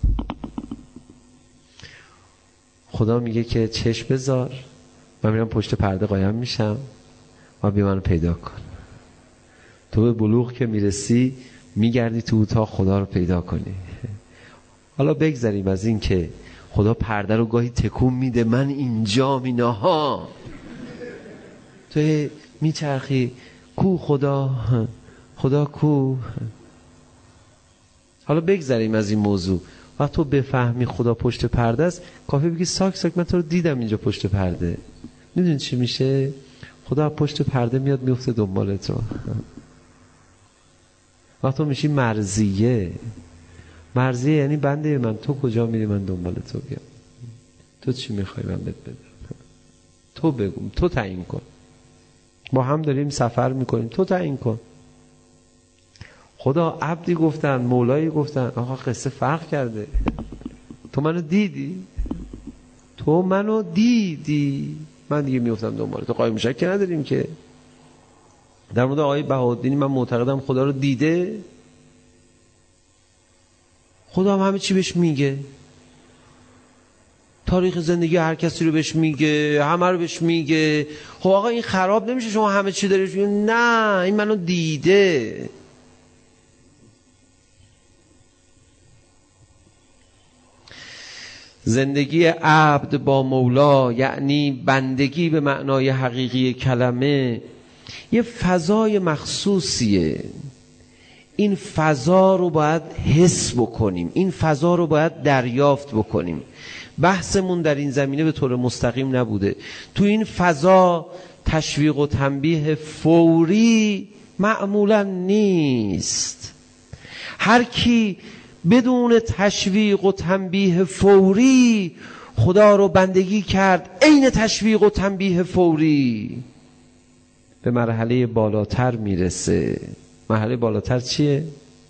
خدا میگه که چشم بذار، من میرم پشت پرده قایم میشم و بیا منو پیدا کن. تو به بلوغ که میرسی میگردی تو اتاق خدا رو پیدا کنی. حالا بگذاریم از این که خدا پرده رو گاهی تکون میده، من اینجام ایناها، تو میچرخی کو خدا، خدا کو. حالا بگذاریم از این موضوع. وقت تو بفهمی خدا پشت پرده است، کافی بگی ساک ساک من تو رو دیدم اینجا پشت پرده. میدونی چی میشه؟ خدا پشت پرده میاد میفته دنبال تو. وقت تو میشی مرضیه. مرضیه یعنی بنده من، تو کجا میری من دنبال تو بیام. تو چی میخوای من بهت بدم؟ تو بگو، تو تعیین کن. با هم داریم سفر میکنیم، تو تعیین کن. خدا عبدی گفتن، مولایی گفتن، آقا قصه فرق کرده. تو منو دیدی؟ تو منو دیدی؟ من دیگه میافتم دنبال تو. قایم موشک که نداریم که. در مورد آقای بهاءالدین من معتقدم خدا رو دیده. خدا هم همه چی بهش میگه، تاریخ زندگی هر کسی رو بهش میگه، همه رو بهش میگه. خب آقا این خراب نمیشه شما همه چی داریش میگه؟ نه، این منو دیده. زندگی عبد با مولا یعنی بندگی به معنای حقیقی کلمه یه فضای مخصوصیه. این فضا رو باید حس بکنیم، این فضا رو باید دریافت بکنیم. بحثمون در این زمینه به طور مستقیم نبوده. تو این فضا تشویق و تنبیه فوری معمولا نیست. هر کی بدون تشویق و تنبیه فوری خدا رو بندگی کرد، عین تشویق و تنبیه فوری به مرحله بالاتر میرسه. مرحله بالاتر چیه؟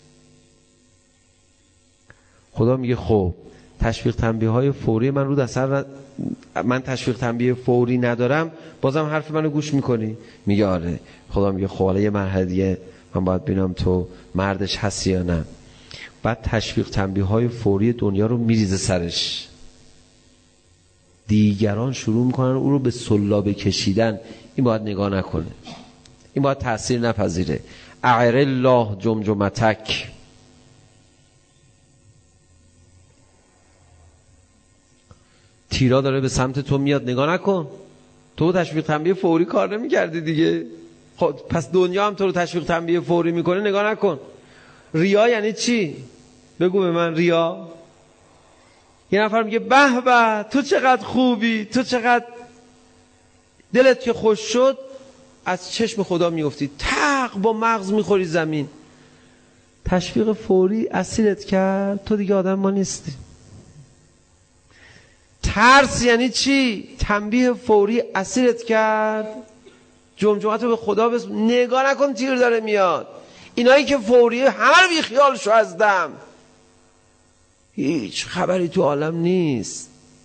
خدا میگه خب تشویق تنبیه های فوری من رو اثر من تشویق تنبیه فوری ندارم، بازم حرف منو گوش میکنی؟ میگه آره. خدا میگه خب حالا یه مرحله دیگه من باید ببینم تو مردش هستی یا نه. بعد تشویق تنبیه های فوری دنیا رو میریزه سرش. دیگران شروع میکنن او رو به سلابه کشیدن. این باید نگاه نکنه، این باید تأثیر نپذیره. اعر الله جمجمتک. تیرا داره به سمت تو میاد، نگاه نکن. تو تشویق تنبیه فوری کار نمی کردی دیگه. خب پس دنیا هم تو رو تشویق تنبیه فوری میکنه، نگاه نکن. ریا یعنی چی؟ بگو به من. ریا یه نفر میگه به به تو چقدر خوبی، تو چقدر دلت که خوش شد، از چشم خدا میفتی، تق با مغز میخوری زمین. تشویق فوری اسیرت کرد، تو دیگه آدم ما نیستی. ترس یعنی چی؟ تنبیه فوری اسیرت کرد، جمجمت رو به خدا بس... نگاه نکن تیر داره میاد. اینایی که فوریه همه رو بی خیال شو از دم، هیچ خبری تو عالم نیست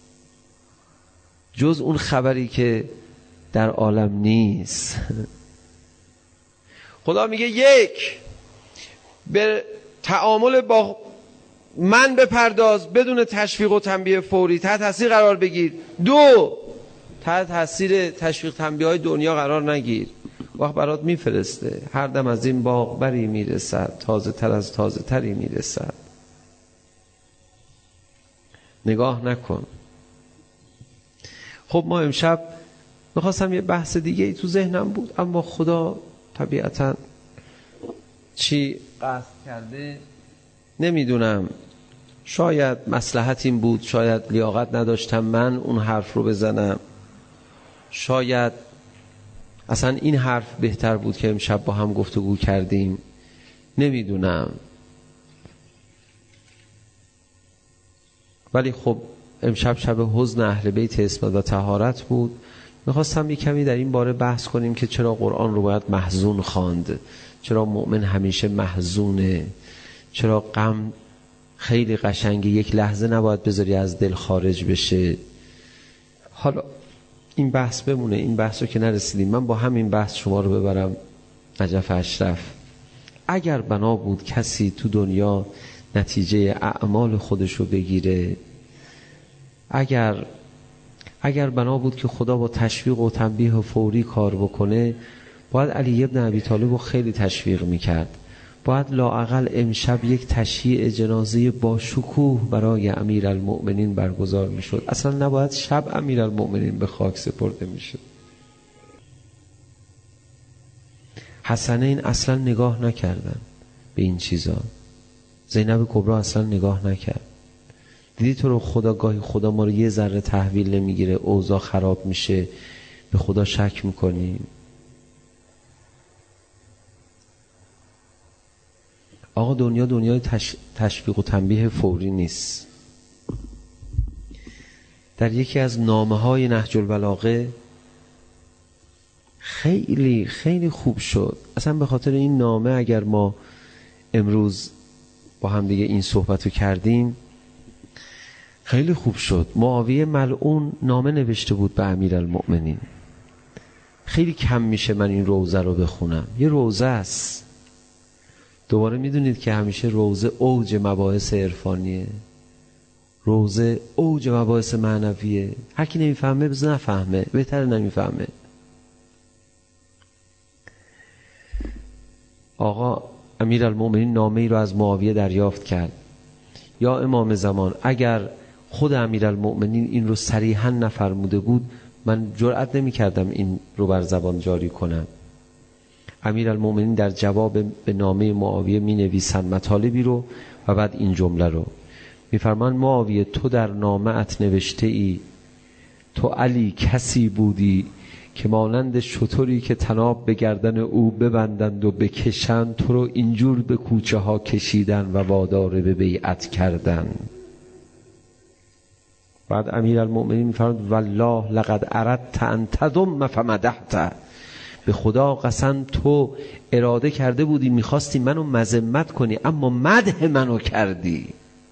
جز اون خبری که در عالم نیست. خدا میگه یک، به تعامل با من بپرداز بدون تشویق و تنبیه فوری، تحت تاثیر قرار بگیر. دو، تحت تاثیر تشویق تنبیه های دنیا قرار نگیر. وقت برات میفرسته هر دم از این باغ بری میرسد، تازه تر از تازه تری میرسد. نگاه نکن. خب ما امشب میخواستم یه بحث دیگه ای تو ذهنم بود، اما خدا طبیعتاً چی قصد کرده نمیدونم. شاید مصلحت این بود، شاید لیاقت نداشتم من اون حرف رو بزنم، شاید اصلا این حرف بهتر بود که امشب با هم گفتگو کردیم، نمیدونم. ولی خب امشب شب حزن اهل بیت اسمت و طهارت بود. میخواستم یک کمی در این باره بحث کنیم که چرا قرآن رو باید محزون خواند، چرا مؤمن همیشه محزونه، چرا غم خیلی قشنگه، یک لحظه نباید بذاری از دل خارج بشه. حالا این بحث بمونه، این بحث رو که نرسیدیم. من با همین بحث شما رو ببرم نجف اشرف. اگر بنا بود کسی تو دنیا نتیجه اعمال خودش رو بگیره، اگر اگر بنا بود که خدا با تشویق و تنبیه و فوری کار بکنه، باید علی ابن ابی طالب رو خیلی تشویق میکرد. باید لااقل امشب یک تشییع جنازه با شکوه برای امیرالمؤمنین برگزار میشد. اصلا نباید شب امیرالمؤمنین به خاک سپرده میشد. حسنین اصلا نگاه نکردن به این چیزا، زینب کبری اصلا نگاه نکرد. دیدی تو رو خدا گاهی خدا ما رو یه ذره تحویل نمیگیره، اوضاع خراب میشه، به خدا شک میکنیم. آقا دنیا دنیای تش... تشویق و تنبیه فوری نیست. در یکی از نامه های نهج البلاغه خیلی خیلی خوب شد. اصلا به خاطر این نامه اگر ما امروز با هم دیگه این صحبتو کردیم خیلی خوب شد. معاویه ملعون نامه نوشته بود به امیرالمؤمنین. خیلی کم میشه من این روزه رو بخونم، یه روزه است. دوباره میدونید که همیشه روزه اوج مباحث عرفانیه، روزه اوج مباحث معنویه. هر کی نمیفهمه بذار نفهمه، بهتره نمیفهمه. آقا امیرالمؤمنین نامه ای رو از معاویه دریافت کرد. یا امام زمان، اگر خود امیرالمؤمنین این رو صریحا نفرموده بود من جرئت نمی کردم این رو بر زبان جاری کنم. امیرالمؤمنین در جواب به نامه معاویه می نویسند مطالبی رو و بعد این جمله رو می فرمان: معاویه تو در نامه ات نوشته ای تو علی کسی بودی که مانند شتری که طناب به گردن او ببندند و بکشند تو رو اینجور به کوچه ها کشیدن و وادار به بیعت کردن. بعد امیرالمؤمنین میفرماید والله لقد اردت ان تضم فمدحت، به خدا قسم تو اراده کرده بودی میخواستی منو مذمت کنی اما مدح منو کردی.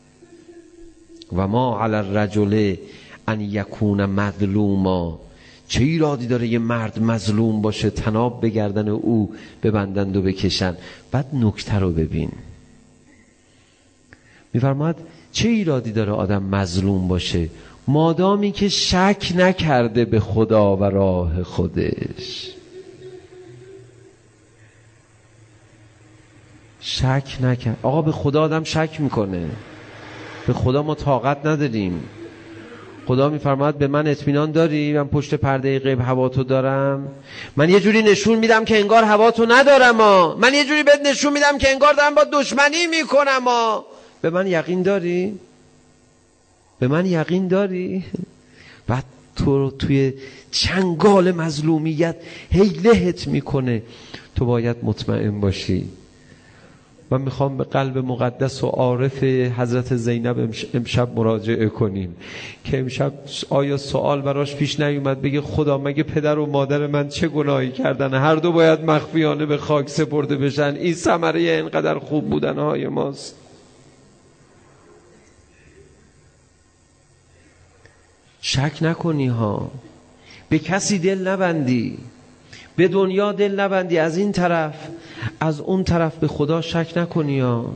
و ما علی الرجل ان یکون مظلوما، چه ایرادی داره یه مرد مظلوم باشه طناب به گردن او ببندند و بکشن. بعد نکته رو ببین، میفرماید چه ایرادی داره آدم مظلوم باشه مادامی که شک نکرده به خدا و راه خودش. شک نکرد. آقا به خدا آدم شک میکنه، به خدا ما طاقت نداریم. خدا میفرماید به من اطمینان داری؟ من پشت پرده غیب هواتو دارم. من یه جوری نشون میدم که انگار هواتو ندارم ها. من یه جوری بهت نشون میدم که انگار دارم با دشمنی میکنم ها. به من یقین داری؟ به من یقین داری؟ بعد تو رو توی چنگال مظلومیت هی لهت میکنه. تو باید مطمئن باشی. من میخوام به قلب مقدس و عارف حضرت زینب امشب مراجعه کنیم که امشب آیا سوال براش پیش نیومد بگه خدا مگه پدر و مادر من چه گناهی کردن؟ هر دو باید مخفیانه به خاک سپرده بشن. این ثمره اینقدر خوب بودن های ماست. شک نکنی ها، به کسی دل نبندی، به دنیا دل نبندی، از این طرف از اون طرف به خدا شک نکنی ها.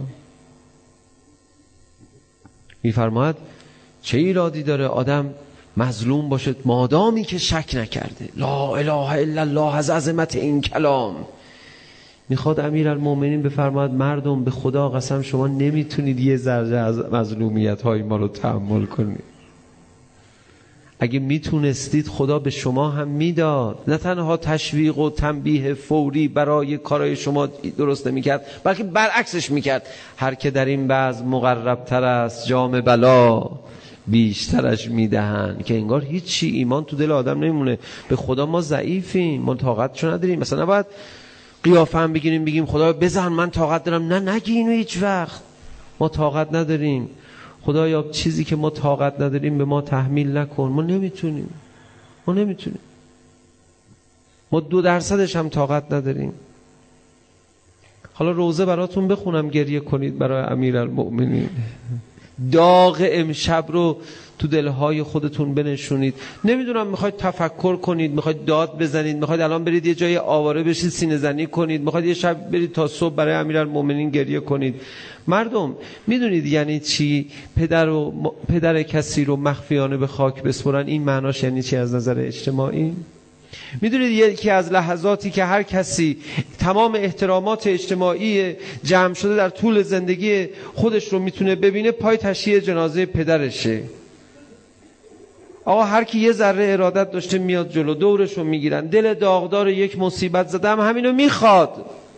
میفرماید چه ایرادی داره آدم مظلوم باشه مادامی که شک نکرده. لا اله الا الله، از عظمت این کلام میخواد امیرالمومنین بفرماید مردم به خدا قسم شما نمیتونید یه ذره از مظلومیت های ما رو تحمل کنید. اگه میتونستید خدا به شما هم میداد، نه تنها تشویق و تنبیه فوری برای کارهای شما درست نمیکرد، بلکه برعکسش میکرد. هر که در این بزم مقربتر است جام بلا بیشترش میدهن. که انگار هیچی ایمان تو دل آدم نمیمونه. به خدا ما ضعیفیم، ما طاقتشو نداریم. مثلا نباید قیافه هم بگیریم بگیم خدا بزن من طاقت دارم. نه نگی اینو هیچ وقت. ما طاقت نداریم. خدایا چیزی که ما طاقت نداریم به ما تحمیل نکن. ما نمیتونیم. ما نمیتونیم. ما دو درصدش هم طاقت نداریم. حالا روزه براتون بخونم گریه کنید برای امیرالمؤمنین. داغ امشب رو تو دلهای خودتون بنشونید. نمیدونم میخواید تفکر کنید، میخواید داد بزنید، میخواید الان برید یه جای آواره بشید سینه زنی کنید، میخواید یه شب برید تا صبح برای امیرالمؤمنین گریه کنید. مردم میدونید یعنی چی پدر و م... پدر کسی رو مخفیانه به خاک بسپرن؟ این معناش یعنی چی از نظر اجتماعی؟ میدونید یکی از لحظاتی که هر کسی تمام احترامات اجتماعی جمع شده در طول زندگی خودش رو میتونه ببینه پای تشییع جنازه پدرشه. آقا هر کی یه ذره ارادت داشته میاد جلو، دورش رو میگیرن. دل داغدار یک مصیبت زده هم همینو میخواد.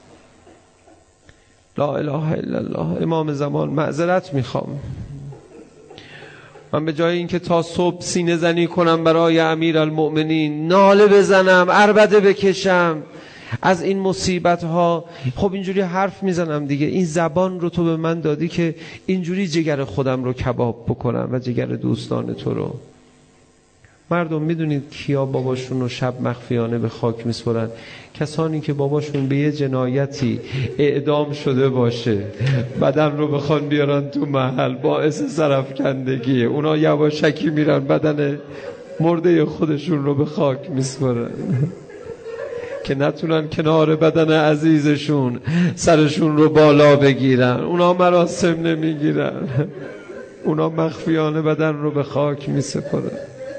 لا اله الا الله. امام زمان معذرت میخوام، من به جای اینکه تا صبح سینه زنی کنم برای امیرالمؤمنین، ناله بزنم، عربده بکشم از این مصیبت ها، خب اینجوری حرف میزنم دیگه. این زبان رو تو به من دادی که اینجوری جگر خودم رو کباب بکنم و جگر دوستان تو رو. مردم میدونید کیا باباشون رو شب مخفیانه به خاک میسپرن؟ کسانی که باباشون به یه جنایتی اعدام شده باشه، بدن رو بخوان بیارن تو محل، باعث سرفکندگیه. اونا یواشکی میرن بدن مرده خودشون رو به خاک میسپرن که نتونن کنار بدن عزیزشون سرشون رو بالا بگیرن. اونا مراسم نمیگیرن، اونا مخفیانه بدن رو به خاک میسپرن.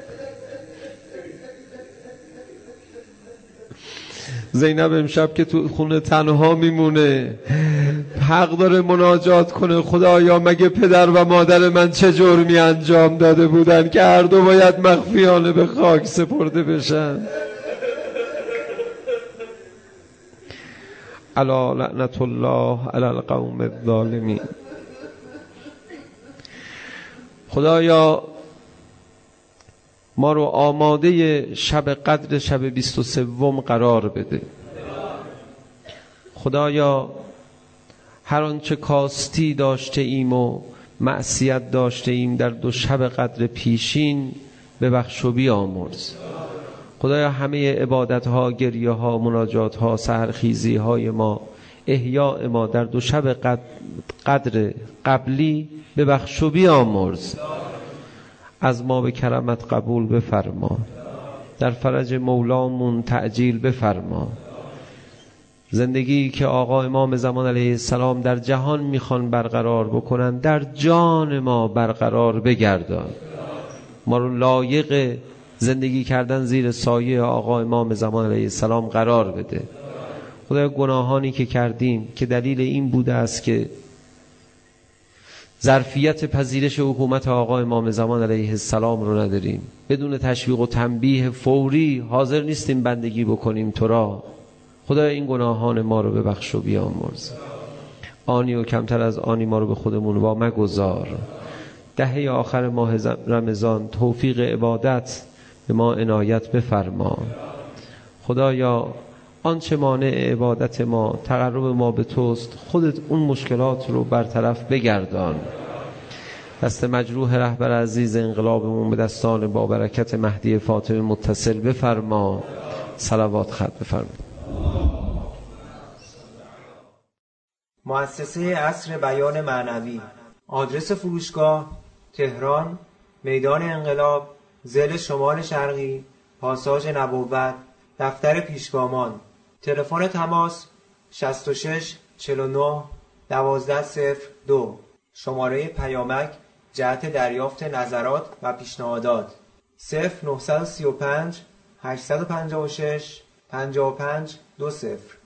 زینب امشب که تو خونه تنها میمونه حق داره مناجات کنه خدایا مگه پدر و مادر من چه جرمی انجام داده بودن که هر دو باید مخفیانه به خاک سپرده بشن؟ الا لعنت الله علی القوم الظالمین. خدایا ما رو آماده شب قدر شب بیست و سوم قرار بده. خدایا هر آنچه کاستی داشته ایم و معصیت داشته ایم در دو شب قدر پیشین ببخش و بیامرز. خدایا همه عبادت ها، گریه ها، مناجات ها، سحرخیزی های ما، احیاء ما در دو شب قدر قبلی ببخش و بیامرز. از ما به کرمت قبول بفرما، در فرج مولامون تعجیل بفرما. زندگی که آقا امام زمان علیه السلام در جهان میخوان برقرار بکنن در جان ما برقرار بگردان. ما رو لایق زندگی کردن زیر سایه آقا امام زمان علیه السلام قرار بده. خدایا گناهانی که کردیم که دلیل این بوده است که ظرفیت پذیرش حکومت آقا امام زمان علیه السلام رو نداریم، بدون تشویق و تنبیه فوری حاضر نیستیم بندگی بکنیم تو را. خدای این گناهان ما رو ببخش و بیامرز. آنی و کمتر از آنی ما رو به خودمون وا مگذار. دهه آخر ماه رمضان توفیق عبادت به ما عنایت بفرما. خدایا آنچه مانع عبادت ما، تقرب ما به توست، خودت اون مشکلات رو برطرف بگردان. دست مجروح رهبر عزیز انقلابمون به دستان با برکت مهدی فاطمه متصل بفرما. صلوات خط بفرما. مؤسسه عصر بیان معنوی. آدرس فروشگاه: تهران، میدان انقلاب، ضلع شمال شرقی، پاساژ نبوت، دفتر پیشگامان. تلفن تماس: شصت و شش چهل و نه دوازده صفر دو. شماره پیامک جهت دریافت نظرات و پیشنهادات: صفر نه سه پنج هشت پنج شش پنج پنج دو صفر.